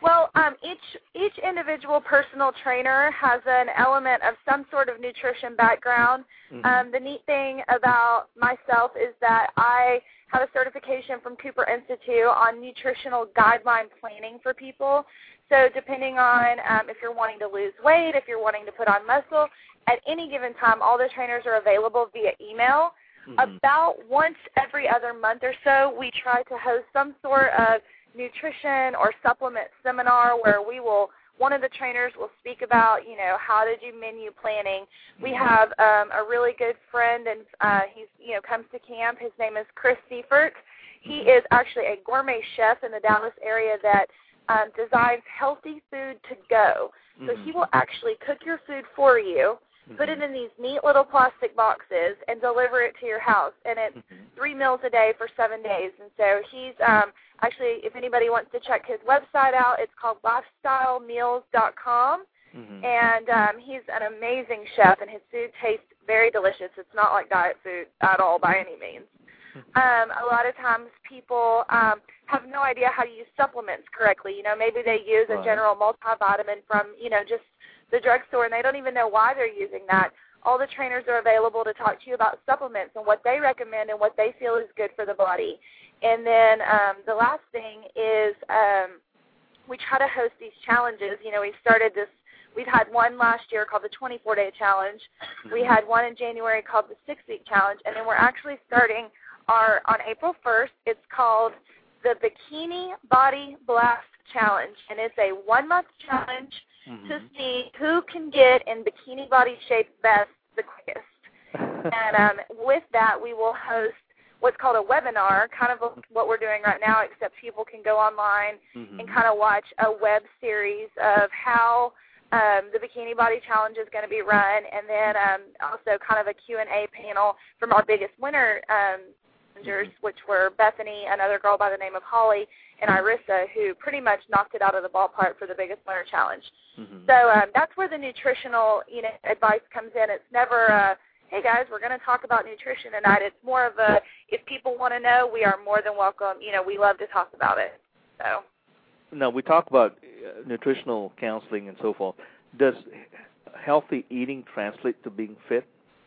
Well, um, each each individual personal trainer has an element of some sort of nutrition background. Mm-hmm. Um, the neat thing about myself is that I have a certification from Cooper Institute on nutritional guideline planning for people. So depending on um, if you're wanting to lose weight, if you're wanting to put on muscle, at any given time, all the trainers are available via email. Mm-hmm. About once every other month or so, we try to host some sort of nutrition or supplement seminar where we will, one of the trainers will speak about, you know, how to do menu planning. We have um, a really good friend, and uh, he's, you know, comes to camp. His name is Chris Seifert. He is actually a gourmet chef in the Dallas area that um, designs healthy food to go. So he will actually cook your food for you, put it in these neat little plastic boxes, and deliver it to your house. And it's mm-hmm. three meals a day for seven days. And so he's um, actually, if anybody wants to check his website out, it's called lifestyle meals dot com. Mm-hmm. And um, he's an amazing chef, and his food tastes very delicious. It's not like diet food at all by any means. Um, a lot of times people um, have no idea how to use supplements correctly. You know, maybe they use a general multivitamin from, you know, just the drugstore, and they don't even know why they're using that. All the trainers are available to talk to you about supplements and what they recommend and what they feel is good for the body. And then um, the last thing is um, we try to host these challenges. You know, we started this, we've had one last year called the twenty-four day challenge. We had one in January called the six week challenge, and then we're actually starting our, on April first, it's called the Bikini Body Blast Challenge, and it's a one-month challenge Mm-hmm. to see who can get in bikini body shape best the quickest. And um, with that, we will host what's called a webinar, kind of what we're doing right now, except people can go online mm-hmm. and kind of watch a web series of how um, the Bikini Body Challenge is going to be run, and then um, also kind of a Q and A panel from our biggest winner um, challengers, mm-hmm. which were Bethany, another girl by the name of Holly, and Irissa, who pretty much knocked it out of the ballpark for the biggest winner challenge. Mm-hmm. So um, that's where the nutritional, you know, advice comes in. It's never, uh, hey guys, we're going to talk about nutrition tonight. It's more of a, if people want to know, we are more than welcome. You know, we love to talk about it. So. Now, we talk about uh, nutritional counseling and so forth. Does healthy eating translate to being fit?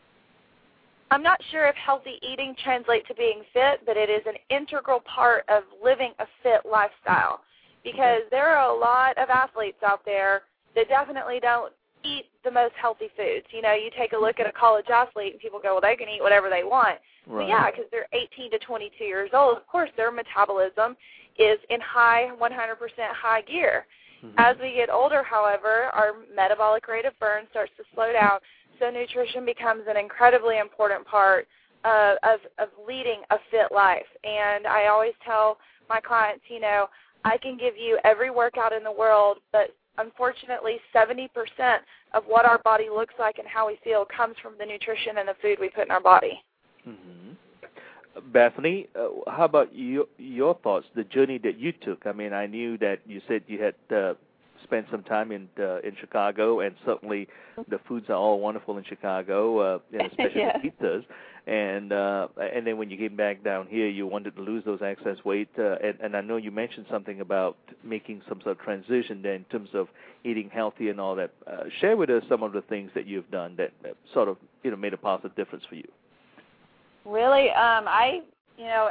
I'm not sure if healthy eating translates to being fit, but it is an integral part of living a fit lifestyle, because there are a lot of athletes out there that definitely don't eat the most healthy foods. You know, you take a look at a college athlete and people go, well, they can eat whatever they want. Right. Well, yeah, because they're eighteen to twenty-two years old. Of course, their metabolism is in high, one hundred percent high gear. Mm-hmm. As we get older, however, our metabolic rate of burn starts to slow down. So nutrition becomes an incredibly important part uh, of, of leading a fit life. And I always tell my clients, you know, I can give you every workout in the world, but unfortunately seventy percent of what our body looks like and how we feel comes from the nutrition and the food we put in our body. Mm-hmm. Bethany, uh, how about your, your thoughts, the journey that you took? I mean, I knew that you said you had uh, spent some time in uh, in Chicago, and certainly the foods are all wonderful in Chicago, uh, and especially yeah. the pizzas. And uh, and then when you came back down here, you wanted to lose those excess weight, uh, and, and I know you mentioned something about making some sort of transition there in terms of eating healthy and all that. Uh, share with us some of the things that you've done that, that sort of you know made a positive difference for you. Really, um, I you know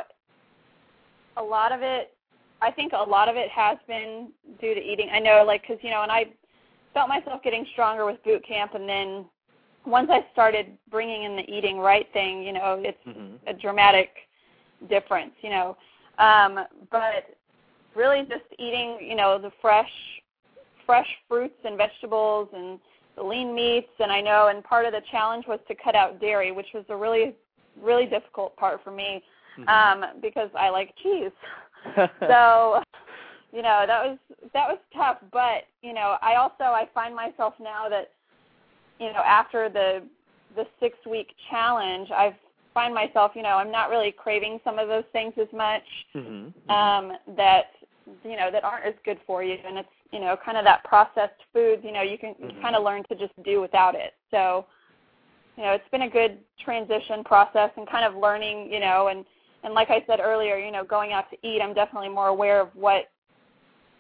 a lot of it. I think a lot of it has been due to eating. I know, like, because, you know, and I felt myself getting stronger with boot camp, and then once I started bringing in the eating right thing, you know, it's mm-hmm. a dramatic difference, you know. Um, but really just eating, you know, the fresh, fresh fruits and vegetables and the lean meats, and I know, and part of the challenge was to cut out dairy, which was a really, really difficult part for me mm-hmm. um, because I like cheese. So, you know, that was that was tough. But, you know, I also I find myself now that, you know, after the the six week challenge, I find myself, you know, I'm not really craving some of those things as much mm-hmm. um, that you know that aren't as good for you, and it's you know kind of that processed foods. You know, you can mm-hmm. kind of learn to just do without it. So, you know, it's been a good transition process and kind of learning, you know, and. And like I said earlier, you know, going out to eat, I'm definitely more aware of what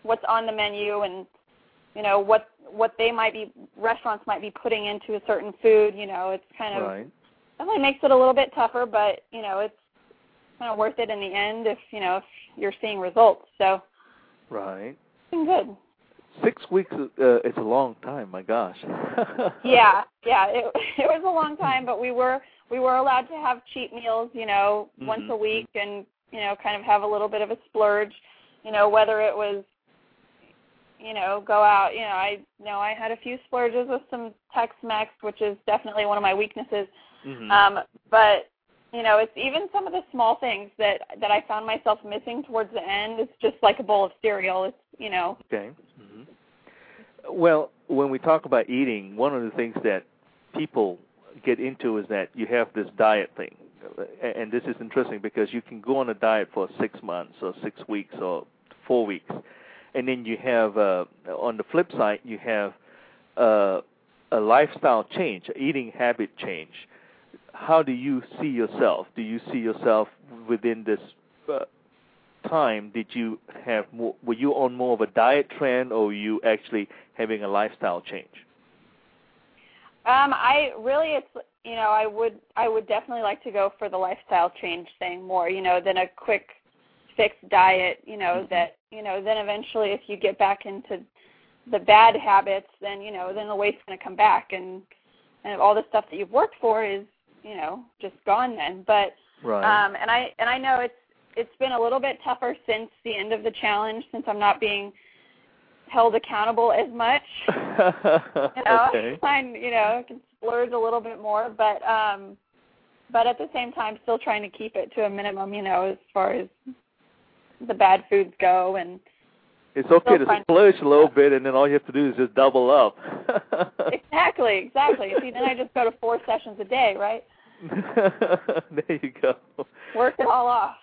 what's on the menu and, you know, what what they might be, restaurants might be putting into a certain food. You know, it's kind of, right. definitely makes it a little bit tougher, but, you know, it's kind of worth it in the end if, you know, if you're seeing results. So, right. it's been good. Six weeks uh, is a long time, my gosh. yeah, yeah, it, it was a long time, but we were we were allowed to have cheat meals, you know, mm-hmm. once a week and, you know, kind of have a little bit of a splurge, you know, whether it was, you know, go out, you know, I know I had a few splurges with some Tex-Mex, which is definitely one of my weaknesses. Mm-hmm. Um, but, you know, it's even some of the small things that, that I found myself missing towards the end. It's just like a bowl of cereal. It's, you know. Okay. Mm-hmm. Well, when we talk about eating, one of the things that people get into is that you have this diet thing. And this is interesting because you can go on a diet for six months or six weeks or four weeks. And then you have, uh, on the flip side, you have uh, a lifestyle change, eating habit change. How do you see yourself? Do you see yourself within this uh, time? Did you have more, were you on more of a diet trend, or were you actually having a lifestyle change? Um, I really, it's, you know, I would, I would definitely like to go for the lifestyle change thing more, you know, than a quick fixed diet, you know, mm-hmm. that, you know, then eventually if you get back into the bad habits, then, you know, then the weight's going to come back, and, and all the stuff that you've worked for is, you know, just gone then. But, right. um, and I, and I know it's, it's been a little bit tougher since the end of the challenge, since I'm not being held accountable as much. you know, okay. I, you know, I can splurge a little bit more, but, um, but at the same time, still trying to keep it to a minimum, you know, as far as the bad foods go. And it's okay to splurge a little bit, and then all you have to do is just double up. exactly, exactly. See, then I just go to four sessions a day, right? There you go. Work it all off.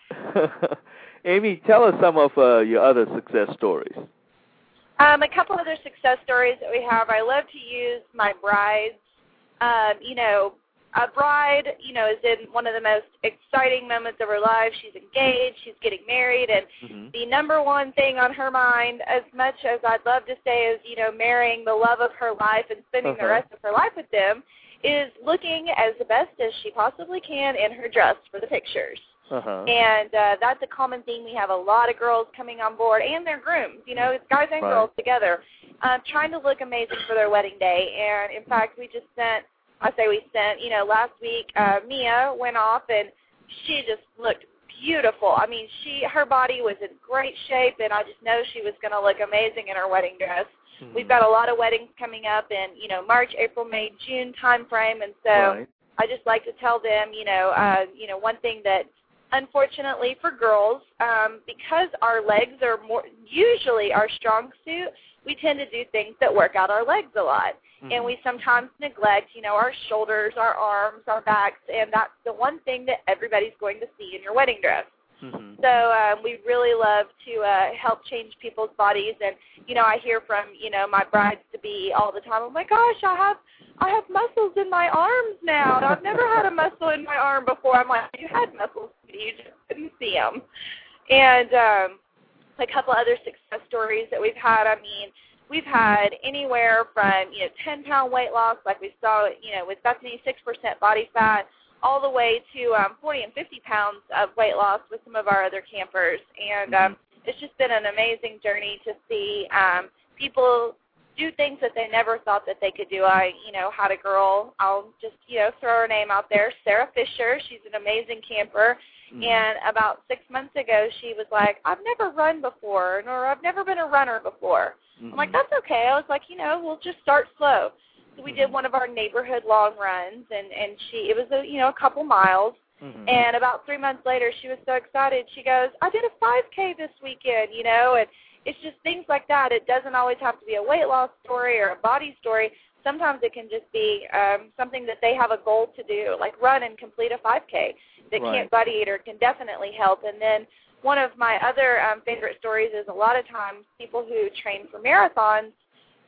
Amy, tell us some of uh, your other success stories. Um, a couple other success stories that we have. I love to use my brides. Um, you know, a bride, you know, is in one of the most exciting moments of her life. She's engaged. She's getting married. And mm-hmm. the number one thing on her mind, as much as I'd love to say is, you know, marrying the love of her life and spending uh-huh. the rest of her life with them, is looking as the best as she possibly can in her dress for the pictures. Uh-huh. And uh, that's a common theme. We have a lot of girls coming on board, and their grooms, you know, it's guys and right. girls together, uh, trying to look amazing for their wedding day. And, in fact, we just sent, I say we sent, you know, last week, uh, Mia went off, and she just looked beautiful. I mean, she her body was in great shape, and I just know she was going to look amazing in her wedding dress. Mm-hmm. We've got a lot of weddings coming up in, you know, March, April, May, June time frame, and so right. I just like to tell them, you know, uh, you know, one thing that unfortunately for girls, um, because our legs are more usually our strong suit, we tend to do things that work out our legs a lot. Mm-hmm. And we sometimes neglect, you know, our shoulders, our arms, our backs, and that's the one thing that everybody's going to see in your wedding dress. Mm-hmm. So um, we really love to uh, help change people's bodies. And, you know, I hear from, you know, my brides-to-be all the time, oh, my gosh, I have I have muscles in my arms now. And I've never had a muscle in my arm before. I'm like, you had muscles, you just couldn't see them. And um, a couple other success stories that we've had, I mean, we've had anywhere from, you know, ten-pound weight loss, like we saw, you know, with Bethany, six percent body fat, all the way to um, forty and fifty pounds of weight loss with some of our other campers. And um, it's just been an amazing journey to see um, people do things that they never thought that they could do. I, you know, had a girl, I'll just, you know, throw her name out there, Sarah Fisher. She's an amazing camper. Mm-hmm. And about six months ago, she was like, I've never run before, or I've never been a runner before. Mm-hmm. I'm like, that's okay. I was like, you know, we'll just start slow. So we mm-hmm. did one of our neighborhood long runs, and, and she, it was, a, you know, a couple miles. Mm-hmm. And about three months later, she was so excited. She goes, I did a five K this weekend, you know, and it's just things like that. It doesn't always have to be a weight loss story or a body story. Sometimes it can just be um, something that they have a goal to do, like run and complete a five K. The right. Camp Buddy Eater can definitely help. And then one of my other um, favorite stories is a lot of times people who train for marathons,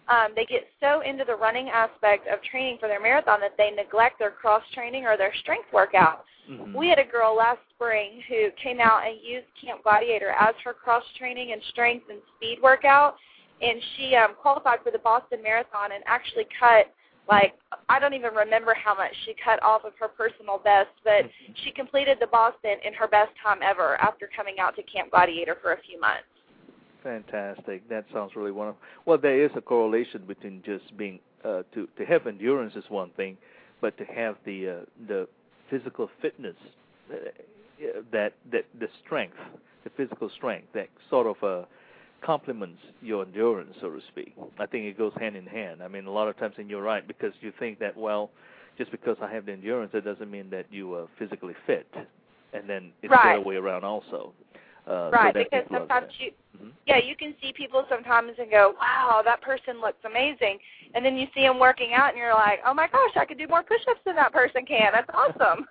um, they get so into the running aspect of training for their marathon that they neglect their cross-training or their strength workout. Mm-hmm. We had a girl last spring who came out and used Camp Gladiator as her cross-training and strength and speed workout, and she um, qualified for the Boston Marathon and actually cut, like, I don't even remember how much she cut off of her personal best, but mm-hmm. she completed the Boston in her best time ever after coming out to Camp Gladiator for a few months. Fantastic. That sounds really wonderful. Well, there is a correlation between just being, uh, to, to have endurance is one thing, but to have the uh, the physical fitness, uh, that, that the strength, the physical strength that sort of uh, complements your endurance, so to speak. I think it goes hand in hand. I mean, a lot of times, and you're right, because you think that, well, just because I have the endurance, it doesn't mean that you are physically fit, and then it's right. the other way around also. Uh, right, so because sometimes you, mm-hmm. yeah, you can see people sometimes and go, wow, that person looks amazing. And then you see them working out and you're like, oh, my gosh, I could do more push-ups than that person can. That's awesome.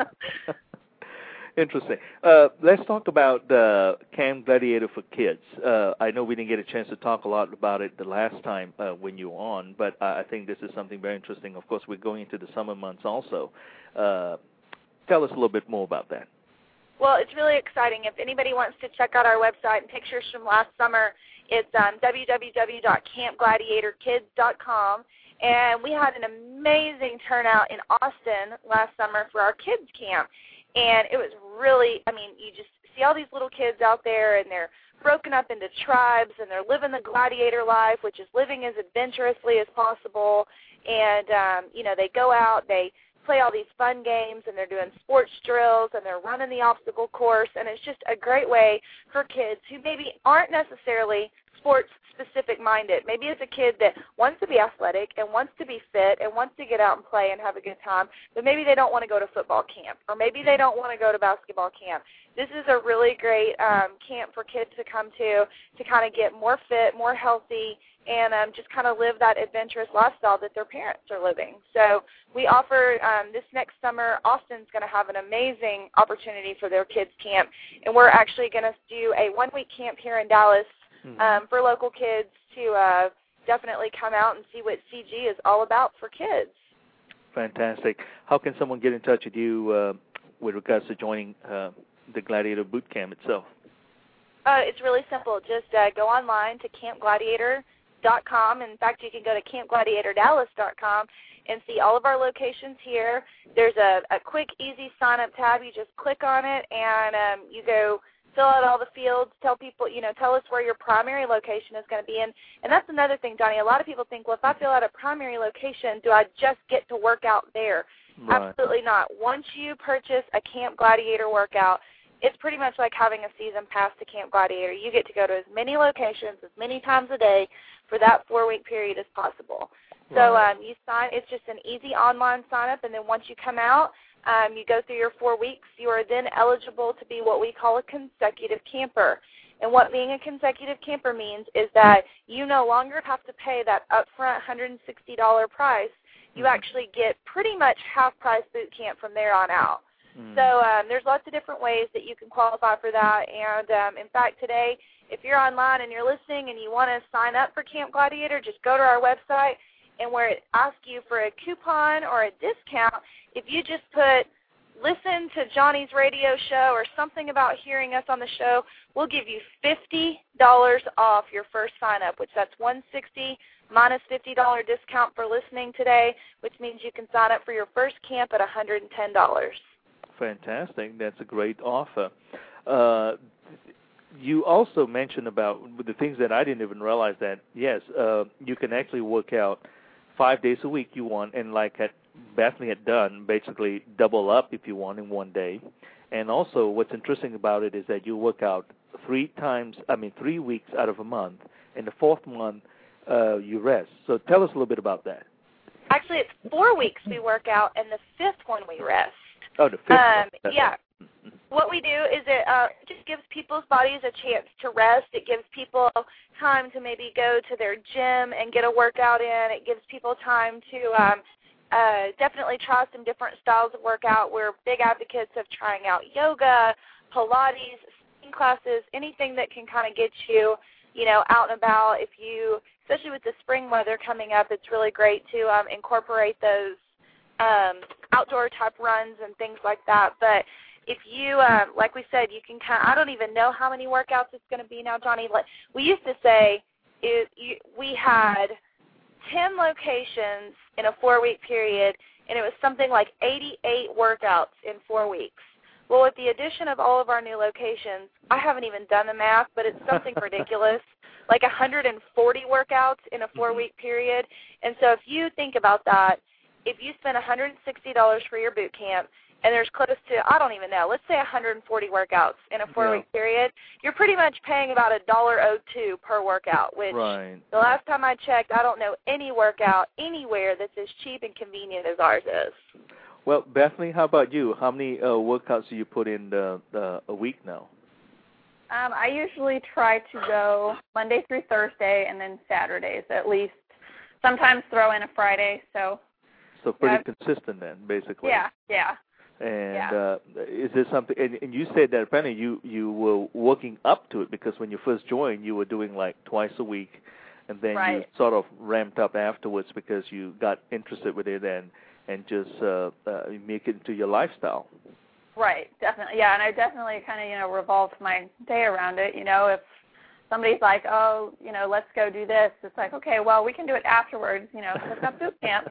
Interesting. Uh, let's talk about uh, Camp Gladiator for Kids. Uh, I know we didn't get a chance to talk a lot about it the last time uh, when you were on, but I think this is something very interesting. Of course, we're going into the summer months also. Uh, tell us a little bit more about that. Well, it's really exciting. If anybody wants to check out our website and pictures from last summer, it's um, w w w dot camp gladiator kids dot com. And we had an amazing turnout in Austin last summer for our kids camp. And it was really, I mean, you just see all these little kids out there, and they're broken up into tribes, and they're living the gladiator life, which is living as adventurously as possible. And, um, you know, they go out, they play all these fun games, and they're doing sports drills, and they're running the obstacle course, and it's just a great way for kids who maybe aren't necessarily sports-specific minded. Maybe it's a kid that wants to be athletic and wants to be fit and wants to get out and play and have a good time, but maybe they don't want to go to football camp, or maybe they don't want to go to basketball camp. This is a really great um, camp for kids to come to to kind of get more fit, more healthy, and um, just kind of live that adventurous lifestyle that their parents are living. So we offer um, this next summer, Austin's going to have an amazing opportunity for their kids camp, and we're actually going to do a one-week camp here in Dallas mm-hmm. um, for local kids to uh, definitely come out and see what C G is all about for kids. Fantastic. How can someone get in touch with you uh, with regards to joining uh, the Gladiator Boot Camp itself? Uh, it's really simple. Just uh, go online to camp gladiator dot com. In fact, you can go to camp gladiator dallas dot com and see all of our locations here. There's a, a quick, easy sign-up tab. You just click on it, and um, you go fill out all the fields, tell people, you know, tell us where your primary location is going to be in. And that's another thing, Johnny. A lot of people think, well, if I fill out a primary location, do I just get to work out there? Right. Absolutely not. Once you purchase a Camp Gladiator workout, it's pretty much like having a season pass to Camp Gladiator. You get to go to as many locations as many times a day for that four-week period as possible. Right. So um, you sign. It's just an easy online sign-up, and then once you come out, um, you go through your four weeks. You are then eligible to be what we call a consecutive camper. And what being a consecutive camper means is that you no longer have to pay that upfront one hundred sixty dollars price. You mm-hmm. actually get pretty much half-price boot camp from there on out. Mm. So um, there's lots of different ways that you can qualify for that. And, um, in fact, today, if you're online and you're listening and you want to sign up for Camp Gladiator, just go to our website, and where it asks you for a coupon or a discount, if you just put listen to Johnny's radio show or something about hearing us on the show, we'll give you fifty dollars off your first sign-up, which that's one hundred sixty dollars minus fifty dollars discount for listening today, which means you can sign up for your first camp at one hundred ten dollars. Fantastic. That's a great offer. Uh, you also mentioned about the things that I didn't even realize that, yes, uh, you can actually work out five days a week you want, and like at Bethany had done, basically double up if you want in one day. And also what's interesting about it is that you work out three times, I mean three weeks out of a month. In the fourth month, uh, you rest. So tell us a little bit about that. Actually, it's four weeks we work out, and the fifth one we rest. Oh, the fifth um, one. Yeah. What we do is it uh, just gives people's bodies a chance to rest. It gives people time to maybe go to their gym and get a workout in. It gives people time to um, uh, definitely try some different styles of workout. We're big advocates of trying out yoga, Pilates, spin classes, anything that can kind of get you, you know, out and about. If you especially with the spring weather coming up, it's really great to um, incorporate those um, outdoor type runs and things like that. But if you, uh, like we said, you can kind of, I don't even know how many workouts it's going to be now, Johnny. We used to say it, you, we had ten locations in a four-week period, and it was something like eighty-eight workouts in four weeks. Well, with the addition of all of our new locations, I haven't even done the math, but it's something ridiculous, like one hundred forty workouts in a four-week period. And so if you think about that, if you spend one hundred sixty dollars for your boot camp, and there's close to, I don't even know, let's say one hundred forty workouts in a four-week yeah. period, you're pretty much paying about one dollar oh two per workout, which right. the last time I checked, I don't know any workout anywhere that's as cheap and convenient as ours is. Well, Bethany, how about you? How many uh, workouts do you put in the, the, a week now? Um, I usually try to go Monday through Thursday and then Saturdays at least. Sometimes throw in a Friday. So so pretty yeah. consistent then, basically. Yeah, yeah. And yeah. uh, is there something? And, and you said that apparently you you were working up to it because when you first joined, you were doing like twice a week, and then right. you sort of ramped up afterwards because you got interested with it and. and just uh, uh, make it into your lifestyle. Right, definitely. Yeah, and I definitely kind of, you know, revolved my day around it. You know, if somebody's like, oh, you know, let's go do this, it's like, okay, well, we can do it afterwards, you know, because I've got boot camp.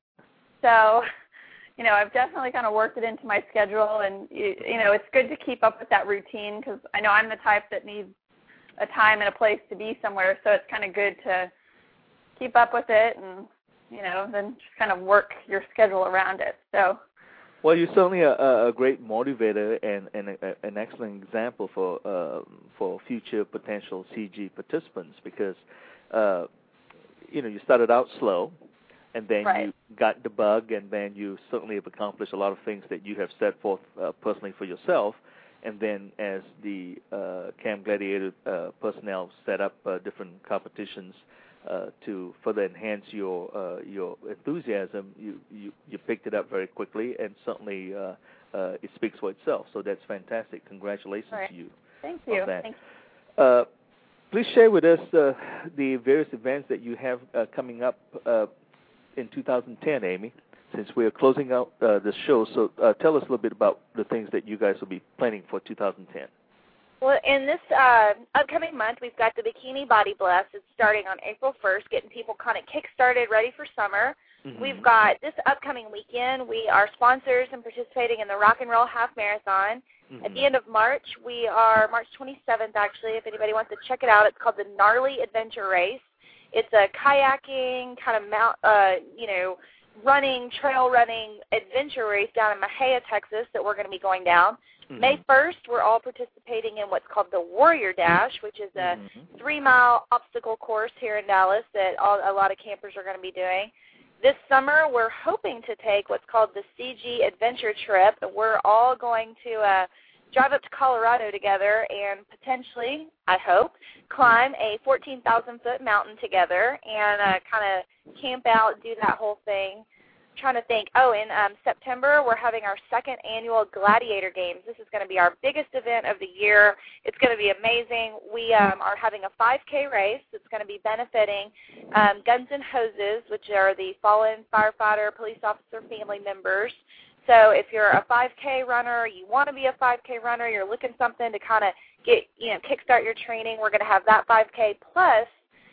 So, you know, I've definitely kind of worked it into my schedule, and, you, you know, it's good to keep up with that routine because I know I'm the type that needs a time and a place to be somewhere, so it's kind of good to keep up with it and, you know, then just kind of work your schedule around it. So, well, you're certainly a, a great motivator and, and a, an excellent example for uh, for future potential C G participants because, uh, you know, you started out slow, and then right. you got the bug, and then you certainly have accomplished a lot of things that you have set forth uh, personally for yourself. And then as the uh, Camp Gladiator uh, personnel set up uh, different competitions, Uh, to further enhance your uh, your enthusiasm, you, you, you picked it up very quickly, and certainly uh, uh, it speaks for itself. So that's fantastic. Congratulations right. to you. Thank you. That. Thank you. Uh, please share with us uh, the various events that you have uh, coming up uh, in two thousand ten, Amy, since we're closing out uh, the show. So uh, tell us a little bit about the things that you guys will be planning for two thousand ten. Well, in this uh, upcoming month, we've got the Bikini Body Bless. It's starting on April first, getting people kind of kick-started, ready for summer. Mm-hmm. We've got this upcoming weekend, we are sponsors and participating in the Rock and Roll Half Marathon. Mm-hmm. At the end of March, we are March twenty-seventh, actually, if anybody wants to check it out. It's called the Gnarly Adventure Race. It's a kayaking, kind of, mount, uh, you know, running, trail running adventure race down in Mahia, Texas that we're going to be going down. Mm-hmm. May first, we're all participating in what's called the Warrior Dash, which is a mm-hmm. three-mile obstacle course here in Dallas that all, a lot of campers are going to be doing. This summer, we're hoping to take what's called the C G Adventure Trip. We're all going to uh, drive up to Colorado together and potentially, I hope, climb a fourteen thousand foot mountain together and uh, kind of camp out, do that whole thing. Trying to think, oh, in um, September, we're having our second annual Gladiator Games. This is going to be our biggest event of the year. It's going to be amazing. We um, are having a five K race that's going to be benefiting um, Guns and Hoses, which are the fallen firefighter, police officer family members. So if you're a five K runner, you want to be a five K runner, you're looking something to kind of get, you know, kickstart your training, we're going to have that five K plus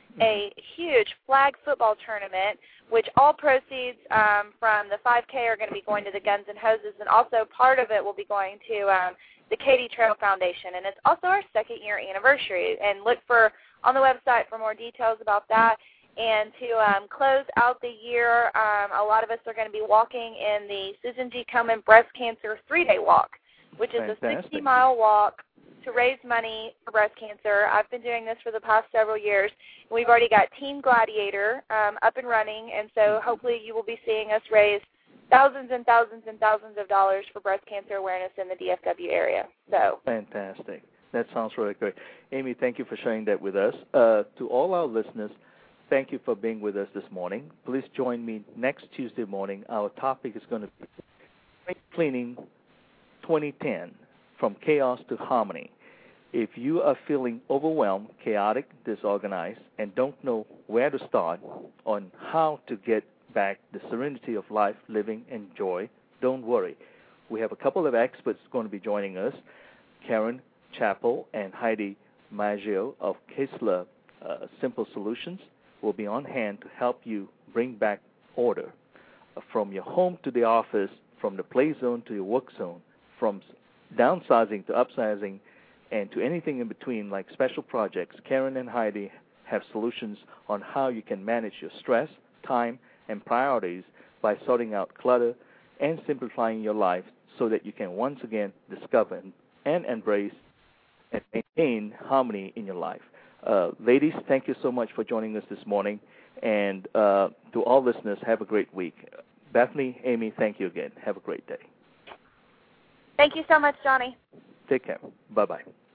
a huge flag football tournament, which all proceeds um, from the five K are going to be going to the Guns and Hoses, and also part of it will be going to um, the Katy Trail Foundation. And it's also our second year anniversary. And look for on the website for more details about that. And to um, close out the year, um, a lot of us are going to be walking in the Susan G. Komen Breast Cancer three-day walk, which is Fantastic. a sixty-mile walk to raise money for breast cancer. I've been doing this for the past several years. We've already got Team Gladiator um, up and running, and so hopefully you will be seeing us raise thousands and thousands and thousands of dollars for breast cancer awareness in the D F W area. So fantastic. That sounds really great. Amy, thank you for sharing that with us. Uh, to all our listeners, thank you for being with us this morning. Please join me next Tuesday morning. Our topic is going to be Spring Cleaning twenty ten, From Chaos to Harmony. If you are feeling overwhelmed, chaotic, disorganized, and don't know where to start on how to get back the serenity of life, living, and joy, don't worry. We have a couple of experts going to be joining us, Karen Chappell and Heidi Maggio of Kistler uh, Simple Solutions will be on hand to help you bring back order from your home to the office, from the play zone to your work zone, from downsizing to upsizing, and to anything in between like special projects. Karen and Heidi have solutions on how you can manage your stress, time, and priorities by sorting out clutter and simplifying your life so that you can once again discover and embrace and maintain harmony in your life. Uh, ladies, thank you so much for joining us this morning. And uh, to all listeners, have a great week. Bethany, Amy, thank you again. Have a great day. Thank you so much, Johnny. Take care. Bye-bye.